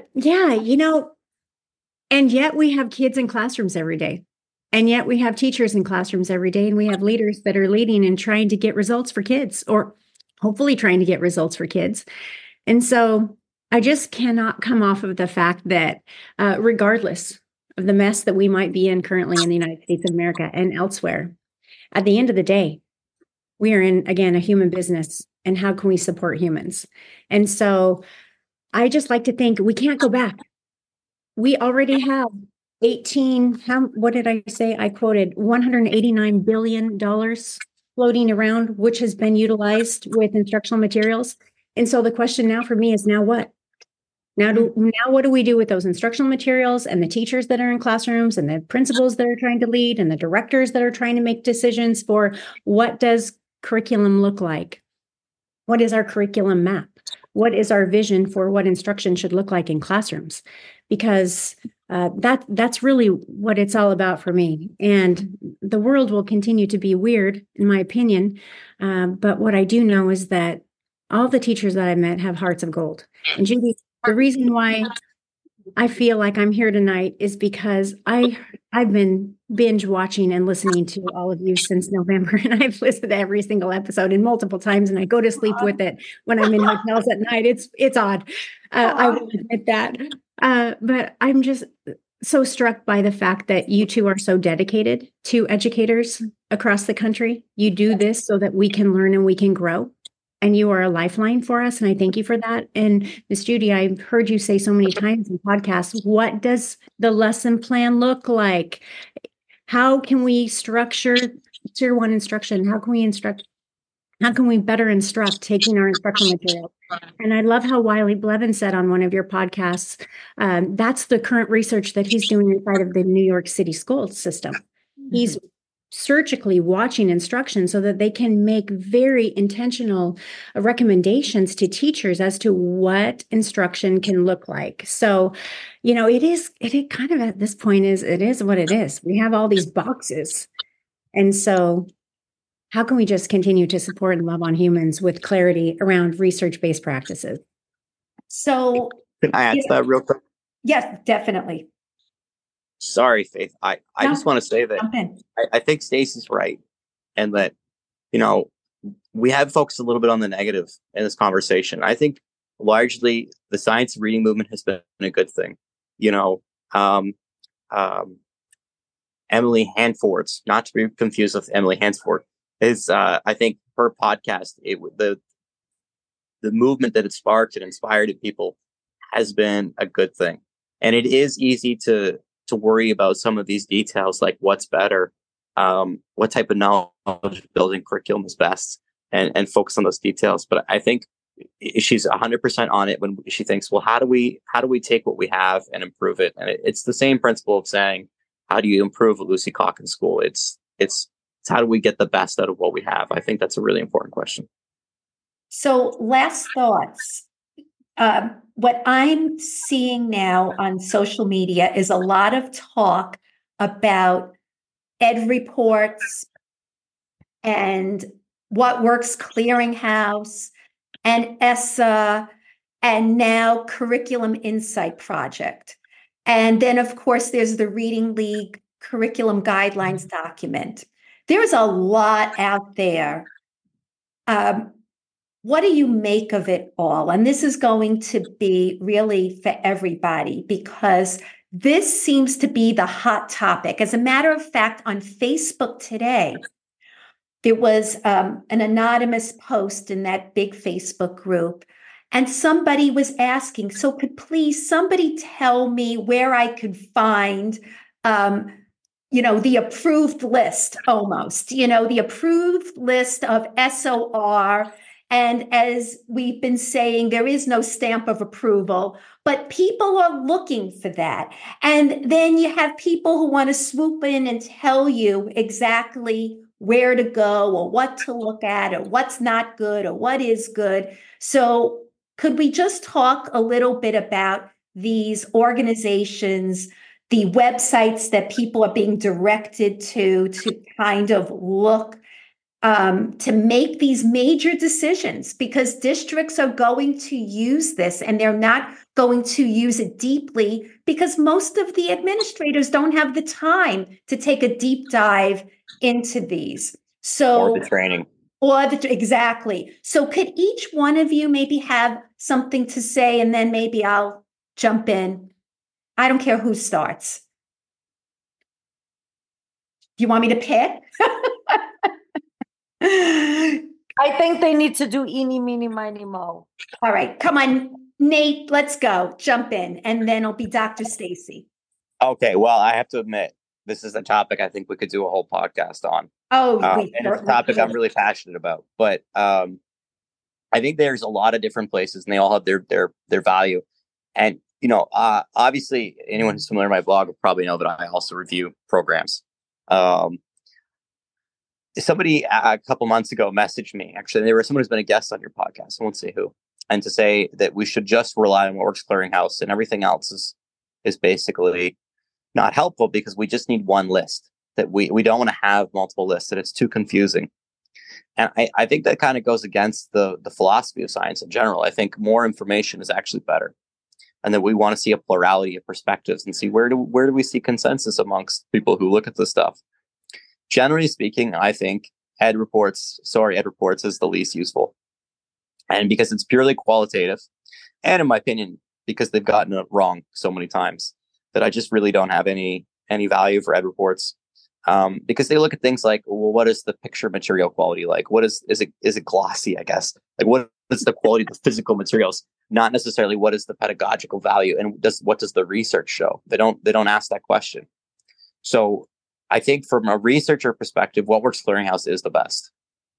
yet we have kids in classrooms every day. And yet we have teachers in classrooms every day, and we have leaders that are leading and trying to get results for kids, or hopefully trying to get results for kids. And so I just cannot come off of the fact that regardless of the mess that we might be in currently in the United States of America and elsewhere, at the end of the day, we are in, again, a human business. And how can we support humans? And so I just like to think we can't go back. We already have what did I say? I quoted $189 billion floating around, which has been utilized with instructional materials. And so the question now for me is, now what? Now, what do we do with those instructional materials and the teachers that are in classrooms and the principals that are trying to lead and the directors that are trying to make decisions for what does curriculum look like? What is our curriculum map? What is our vision for what instruction should look like in classrooms? Because that's really what it's all about for me. And the world will continue to be weird, in my opinion. But what I do know is that all the teachers that I met have hearts of gold. And Judy, the reason why I feel like I'm here tonight is because I've been binge watching and listening to all of you since November, and I've listened to every single episode and multiple times, and I go to sleep with it when I'm in hotels at night. It's odd. I will admit that. But I'm just so struck by the fact that you two are so dedicated to educators across the country. You do this so that we can learn and we can grow. And you are a lifeline for us. And I thank you for that. And Miss Judy, I've heard you say so many times in podcasts, what does the lesson plan look like? How can we structure tier one instruction? How can we better instruct taking our instructional material? And I love how Wiley Blevin said on one of your podcasts, that's the current research that he's doing inside of the New York City school system. He's surgically watching instruction so that they can make very intentional recommendations to teachers as to what instruction can look like. So, it kind of at this point it is what it is. We have all these boxes. And so how can we just continue to support and love on humans with clarity around research-based practices? So can I add to that real quick? Yes, definitely. Sorry, Faith. I just want to say that I think Stacy's right. And that, we have focused a little bit on the negative in this conversation. I think largely the science of reading movement has been a good thing. Emily Hanford's, not to be confused with Emily Hansford, is I think her podcast, the movement that it sparked and inspired in people has been a good thing. And it is easy to worry about some of these details, like what's better, what type of knowledge building curriculum is best, and focus on those details. But I think she's 100% on it when she thinks, well, how do we take what we have and improve it? And it's the same principle of saying, how do you improve a Lucy Calkins school? It's how do we get the best out of what we have? I think that's a really important question. So last thoughts. What I'm seeing now on social media is a lot of talk about ed reports and What Works Clearinghouse and ESSA and now Curriculum Insight Project. And then, of course, there's the Reading League Curriculum Guidelines document. There's a lot out there. What do you make of it all? And this is going to be really for everybody because this seems to be the hot topic. As a matter of fact, on Facebook today, there was an anonymous post in that big Facebook group, and somebody was asking, so could please somebody tell me where I could find, the approved list almost, the approved list of SOR. And as we've been saying, there is no stamp of approval, but people are looking for that. And then you have people who want to swoop in and tell you exactly where to go or what to look at or what's not good or what is good. So could we just talk a little bit about these organizations, the websites that people are being directed to kind of look to make these major decisions, because districts are going to use this and they're not going to use it deeply because most of the administrators don't have the time to take a deep dive into these. So, or the training. Exactly. So could each one of you maybe have something to say, and then maybe I'll jump in. I don't care who starts. Do you want me to pick? I think they need to do eeny, meeny, miny, mo. All right, come on, Nate, let's go. Jump in, and then it'll be Dr. Stacy. Okay, well, I have to admit, this is a topic I think we could do a whole podcast on. Oh, and it's a topic I'm really passionate about. But I think there's a lot of different places, and they all have their value. And, obviously anyone who's familiar with my blog will probably know that I also review programs. Somebody a couple months ago messaged me, actually, there was someone who's been a guest on your podcast, I won't say who, and to say that we should just rely on What Works Clearinghouse and everything else is basically not helpful because we just need one list, that we don't want to have multiple lists, that it's too confusing. And I think that kind of goes against the philosophy of science in general. I think more information is actually better. And that we want to see a plurality of perspectives and see where do we see consensus amongst people who look at this stuff. Generally speaking, I think Ed Reports is the least useful. And because it's purely qualitative, and in my opinion, because they've gotten it wrong so many times, that I just really don't have any value for Ed Reports. Because they look at things like, well, what is the picture material quality like? What is it glossy, I guess? Like, what is the quality of the physical materials? Not necessarily what is the pedagogical value, and what does the research show? They don't ask that question. So I think from a researcher perspective, What Works Clearinghouse is the best.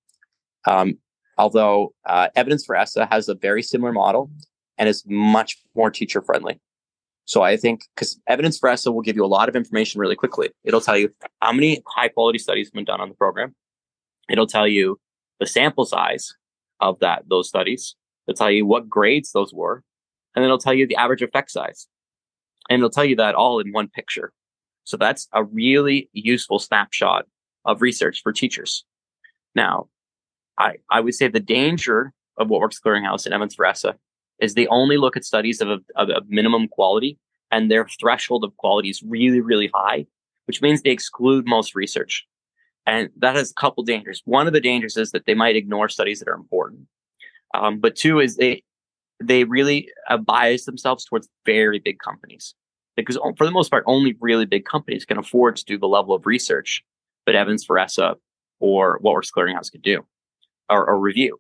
Although Evidence for ESSA has a very similar model and is much more teacher friendly. So I think, because Evidence for ESSA will give you a lot of information really quickly. It'll tell you how many high quality studies have been done on the program. It'll tell you the sample size of those studies. It'll tell you what grades those were. And then it'll tell you the average effect size. And it'll tell you that all in one picture. So that's a really useful snapshot of research for teachers. Now, I would say the danger of What Works Clearinghouse and Evidence for ESSA is they only look at studies of a minimum quality, and their threshold of quality is really, really high, which means they exclude most research. And that has a couple dangers. One of the dangers is that they might ignore studies that are important. But two is they really bias themselves towards very big companies. Because for the most part, only really big companies can afford to do the level of research that Evidence for ESSA or What Works Clearinghouse could do or review.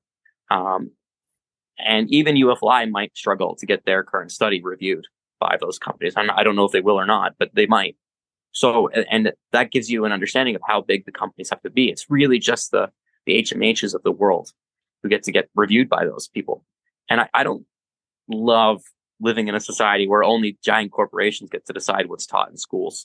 And even UFLI might struggle to get their current study reviewed by those companies. I don't know if they will or not, but they might. So, and that gives you an understanding of how big the companies have to be. It's really just the HMHs of the world who get reviewed by those people. And I don't love living in a society where only giant corporations get to decide what's taught in schools.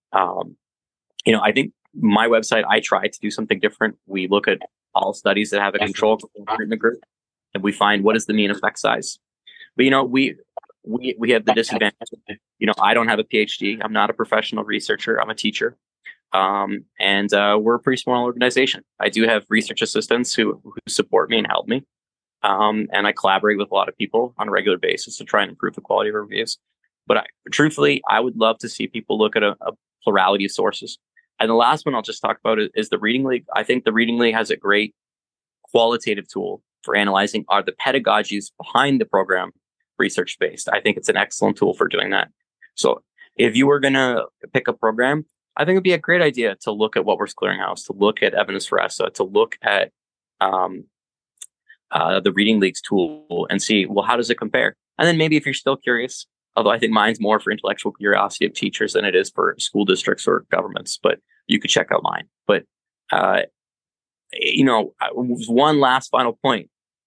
I think my website, I try to do something different. We look at all studies that have a control in the group, and we find what is the mean effect size. But we have the disadvantage. I don't have a PhD. I'm not a professional researcher. I'm a teacher, and we're a pretty small organization. I do have research assistants who support me and help me, and I collaborate with a lot of people on a regular basis to try and improve the quality of reviews. But truthfully, I would love to see people look at a plurality of sources. And the last one I'll just talk about is the Reading League. I think the Reading League has a great qualitative tool for analyzing are the pedagogies behind the program research-based. I think it's an excellent tool for doing that. So if you were going to pick a program, I think it'd be a great idea to look at What Works Clearinghouse, to look at Evidence for ESSA, to look at the Reading League's tool and see, well, how does it compare? And then maybe if you're still curious, although I think mine's more for intellectual curiosity of teachers than it is for school districts or governments, but you could check out mine. But, one last final point.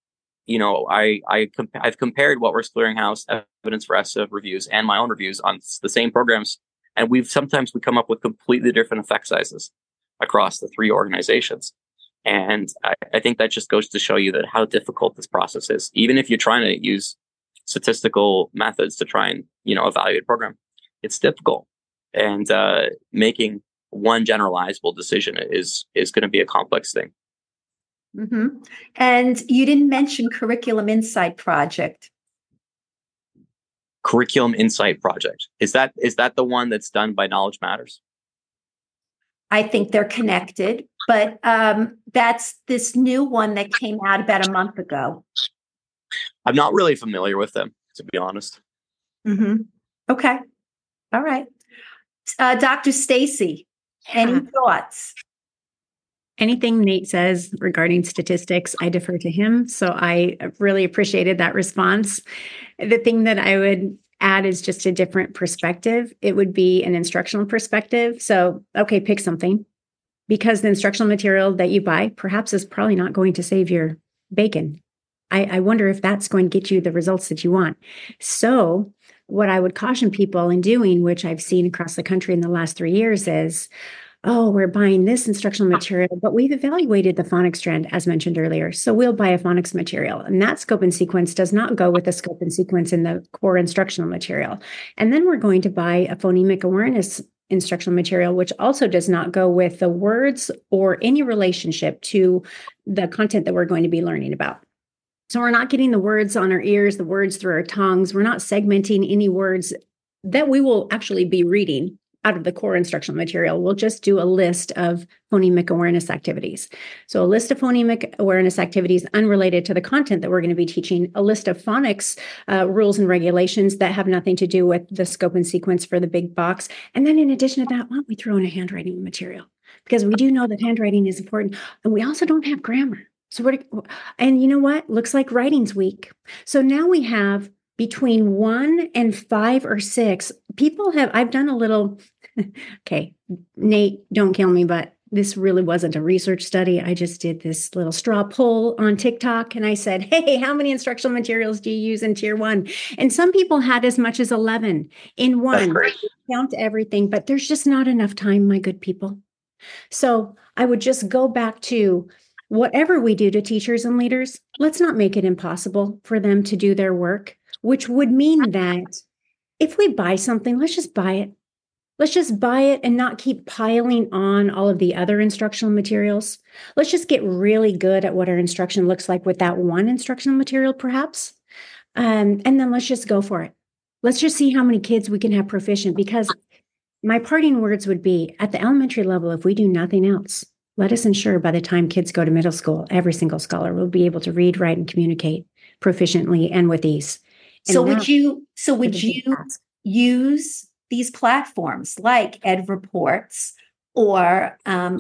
I've compared What Works Clearinghouse, Evidence for ESSA reviews, and my own reviews on the same programs. And we come up with completely different effect sizes across the three organizations. And I think that just goes to show you that how difficult this process is. Even if you're trying to use statistical methods to try and, evaluate a program, it's difficult. And making one generalizable decision is going to be a complex thing. Mm-hmm. And you didn't mention Curriculum Insight Project. Curriculum Insight Project. Is that the one that's done by Knowledge Matters? I think they're connected, but that's this new one that came out about a month ago. I'm not really familiar with them, to be honest. Mm-hmm. Okay. All right. Dr. Stacy, any thoughts? Anything Nate says regarding statistics, I defer to him. So I really appreciated that response. The thing that I would add is just a different perspective. It would be an instructional perspective. So, okay, pick something, because the instructional material that you buy perhaps is probably not going to save your bacon. I wonder if that's going to get you the results that you want. So what I would caution people in doing, which I've seen across the country in the last 3 years, is, oh, we're buying this instructional material, but we've evaluated the phonics trend, as mentioned earlier. So we'll buy a phonics material. And that scope and sequence does not go with the scope and sequence in the core instructional material. And then we're going to buy a phonemic awareness instructional material, which also does not go with the words or any relationship to the content that we're going to be learning about. So we're not getting the words on our ears, the words through our tongues. We're not segmenting any words that we will actually be reading out of the core instructional material. We'll just do a list of phonemic awareness activities. So a list of phonemic awareness activities unrelated to the content that we're going to be teaching, a list of phonics rules and regulations that have nothing to do with the scope and sequence for the big box. And then in addition to that, why don't we throw in a handwriting material? Because we do know that handwriting is important. And we also don't have grammar. And you know what? Looks like writing's weak. So now we have between 1 and 5 or 6 people I've done a little, okay, Nate, don't kill me, but this really wasn't a research study. I just did this little straw poll on TikTok and I said, hey, how many instructional materials do you use in tier 1? And some people had as much as 11 in one. Count everything, but there's just not enough time, my good people. So I would just go back to whatever we do to teachers and leaders, let's not make it impossible for them to do their work, which would mean that if we buy something, let's just buy it. Let's just buy it and not keep piling on all of the other instructional materials. Let's just get really good at what our instruction looks like with that one instructional material, perhaps. And then let's just go for it. Let's just see how many kids we can have proficient, because my parting words would be, at the elementary level, if we do nothing else, let us ensure by the time kids go to middle school, every single scholar will be able to read, write, and communicate proficiently and with ease. So would you use these platforms like Ed Reports or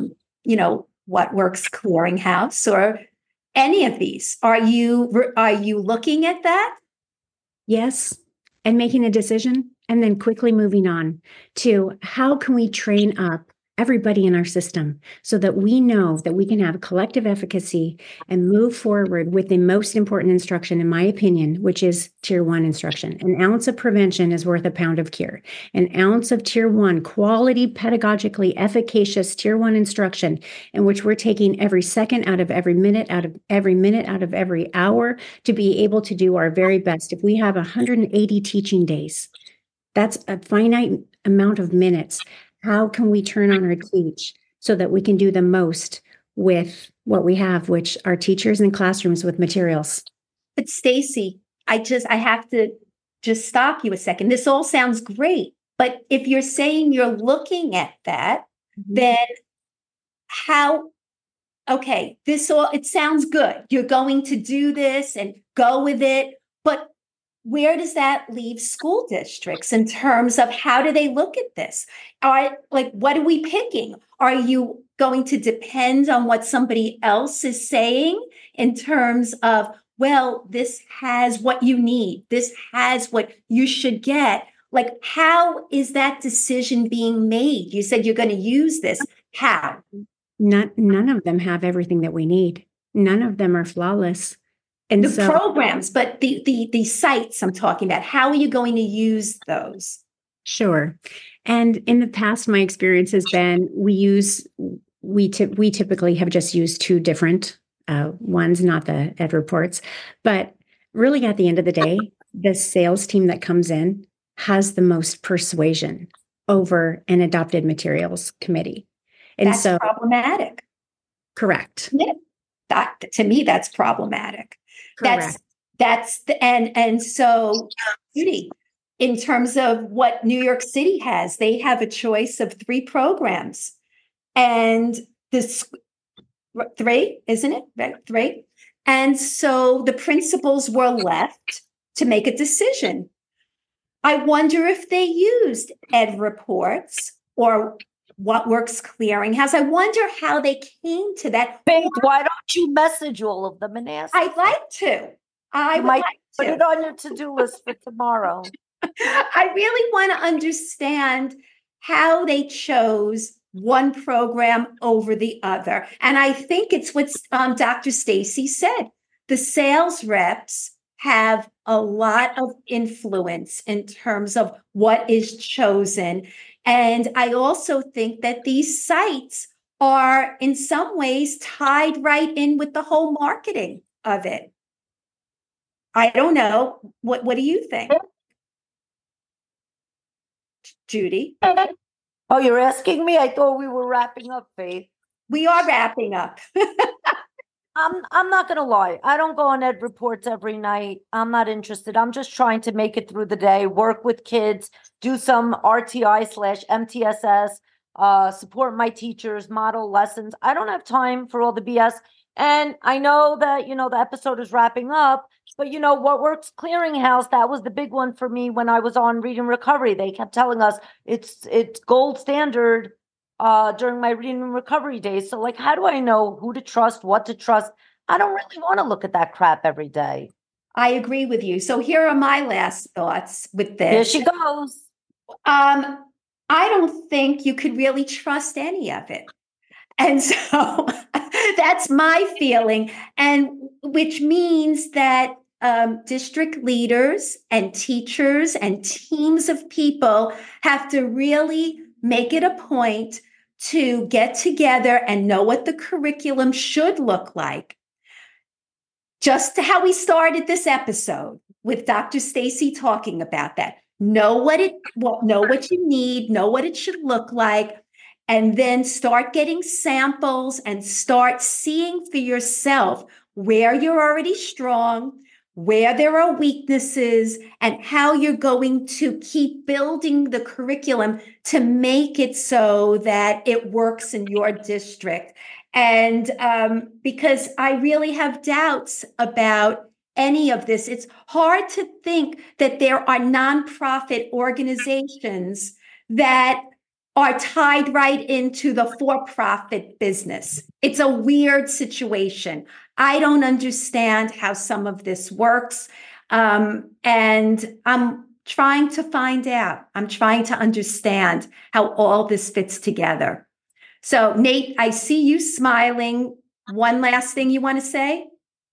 What Works Clearinghouse or any of these? Are you looking at that? Yes, and making a decision, and then quickly moving on to how can we train up everybody in our system so that we know that we can have collective efficacy and move forward with the most important instruction, in my opinion, which is tier 1 instruction. An ounce of prevention is worth a pound of cure. An ounce of tier 1 quality, pedagogically efficacious tier 1 instruction, in which we're taking every second out of every minute, out of every hour to be able to do our very best. If we have 180 teaching days, that's a finite amount of minutes. How can we turn on our teach so that we can do the most with what we have, which are teachers and classrooms with materials? But Stacy, I have to just stop you a second. This all sounds great, but if you're saying you're looking at that, then how? Okay, it sounds good. You're going to do this and go with it, but where does that leave school districts in terms of how do they look at this? What are we picking? Are you going to depend on what somebody else is saying in terms of, well, this has what you need, this has what you should get? Like, how is that decision being made? You said you're going to use this. How? None of them have everything that we need. None of them are flawless. And the programs, but the sites I'm talking about, how are you going to use those? Sure. And in the past, my experience has been we typically have just used 2 different ones, not the Ed Reports. But really, at the end of the day, the sales team that comes in has the most persuasion over an adopted materials committee. And that's problematic. Correct. Yeah. To me, that's problematic. Correct. And so, Judy, in terms of what New York City has, they have a choice of 3 programs, and this 3, isn't it? Right, 3. And so the principals were left to make a decision. I wonder if they used Ed Reports or What Works Clearinghouse. I wonder how they came to that. Faith, why don't you message all of them and ask? I'd like to. I would might like put to. it on your to-do list for tomorrow. I really want to understand how they chose one program over the other. And I think it's what Dr. Stacy said. The sales reps have a lot of influence in terms of what is chosen. And I also think that these sites are in some ways tied right in with the whole marketing of it. I don't know. What do you think, Judy? Oh, you're asking me? I thought we were wrapping up, Faith. We are wrapping up. I'm not gonna lie. I don't go on Ed Reports every night. I'm not interested. I'm just trying to make it through the day, work with kids, do some RTI/MTSS, support my teachers, model lessons. I don't have time for all the BS. And I know that, the episode is wrapping up, but what works clearinghouse, that was the big one for me when I was on Reading Recovery. They kept telling us it's gold standard during my Reading and Recovery days. So how do I know who to trust, what to trust? I don't really want to look at that crap every day. I agree with you. So here are my last thoughts with this. Here she goes. I don't think you could really trust any of it. And so that's my feeling. And which means that district leaders and teachers and teams of people have to really make it a point to get together and know what the curriculum should look like. Just how we started this episode with Dr. Stacy talking about that. Know what you need, know what it should look like, and then start getting samples and start seeing for yourself where you're already strong, where there are weaknesses, and how you're going to keep building the curriculum to make it so that it works in your district. And because I really have doubts about any of this, it's hard to think that there are nonprofit organizations that are tied right into the for-profit business. It's a weird situation. I don't understand how some of this works. And I'm trying to find out. I'm trying to understand how all this fits together. So, Nate, I see you smiling. One last thing you want to say?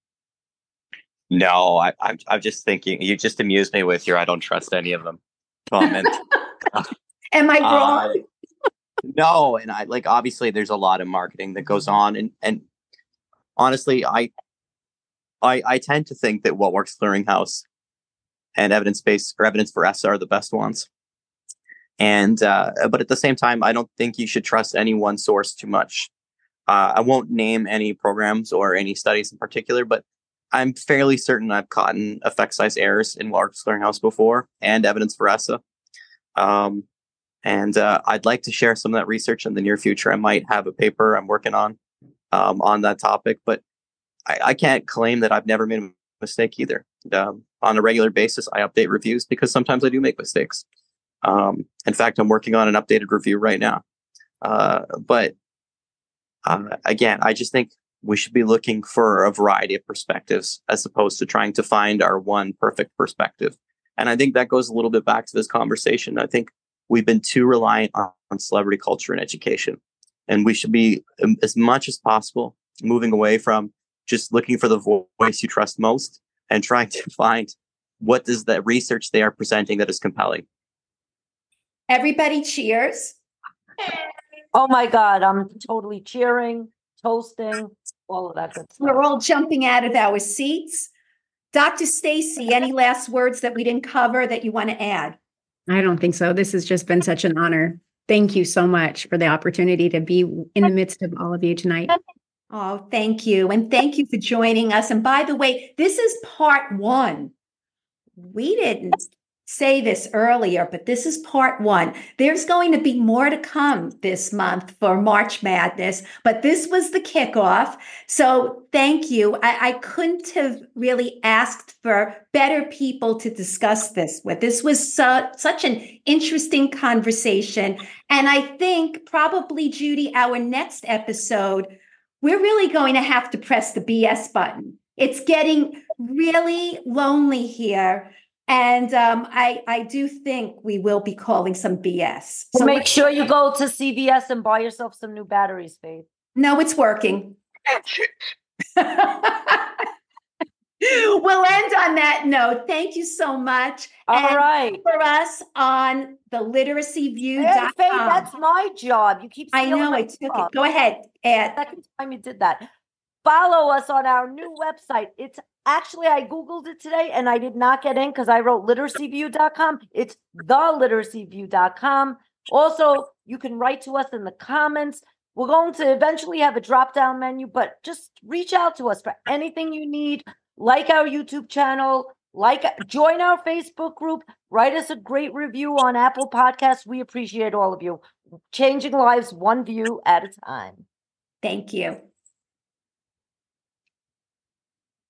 No, I'm just thinking. You just amused me with your "I don't trust any of them" comment. Am I wrong? No, and obviously there's a lot of marketing that goes on, and honestly, I tend to think that What Works Clearinghouse and Evidence-Based or Evidence for ESSA are the best ones. And but at the same time, I don't think you should trust any one source too much. I won't name any programs or any studies in particular, but I'm fairly certain I've caught effect size errors in What Works Clearinghouse before and Evidence for ESSA. And I'd like to share some of that research in the near future. I might have a paper I'm working on that topic, but I can't claim that I've never made a mistake either. On a regular basis, I update reviews because sometimes I do make mistakes. In fact, I'm working on an updated review right now. But again, I just think we should be looking for a variety of perspectives as opposed to trying to find our one perfect perspective. And I think that goes a little bit back to this conversation. I think we've been too reliant on celebrity culture and education. And we should be, as much as possible, moving away from just looking for the voice you trust most and trying to find what is the research they are presenting that is compelling. Everybody cheers. Oh my God, I'm totally cheering, toasting, all of that good stuff. We're all jumping out of our seats. Dr. Stacy, any last words that we didn't cover that you want to add? I don't think so. This has just been such an honor. Thank you so much for the opportunity to be in the midst of all of you tonight. Oh, thank you. And thank you for joining us. And by the way, this is part one. We didn't say this earlier, but this is part one. There's going to be more to come this month for March Madness, but this was the kickoff. So thank you. I couldn't have really asked for better people to discuss this with. This was such an interesting conversation. And I think probably, Judy, our next episode, we're really going to have to press the BS button. It's getting really lonely here. And I do think we will be calling some BS. So make sure you go to CVS and buy yourself some new batteries, Faith. No, it's working. We'll end on that note. Thank you so much. All right. For us on the Hey, literacyview.com. Faye, that's my job. You keep I stealing know my I took it. job. Go ahead, Ed. Second time you did that. Follow us on our new website. It's actually, I Googled it today and I did not get in because I wrote literacyview.com. It's theliteracyview.com. Also, you can write to us in the comments. We're going to eventually have a drop-down menu, but just reach out to us for anything you need. Like our YouTube channel, join our Facebook group, write us a great review on Apple Podcasts. We appreciate all of you. Changing lives one view at a time. Thank you.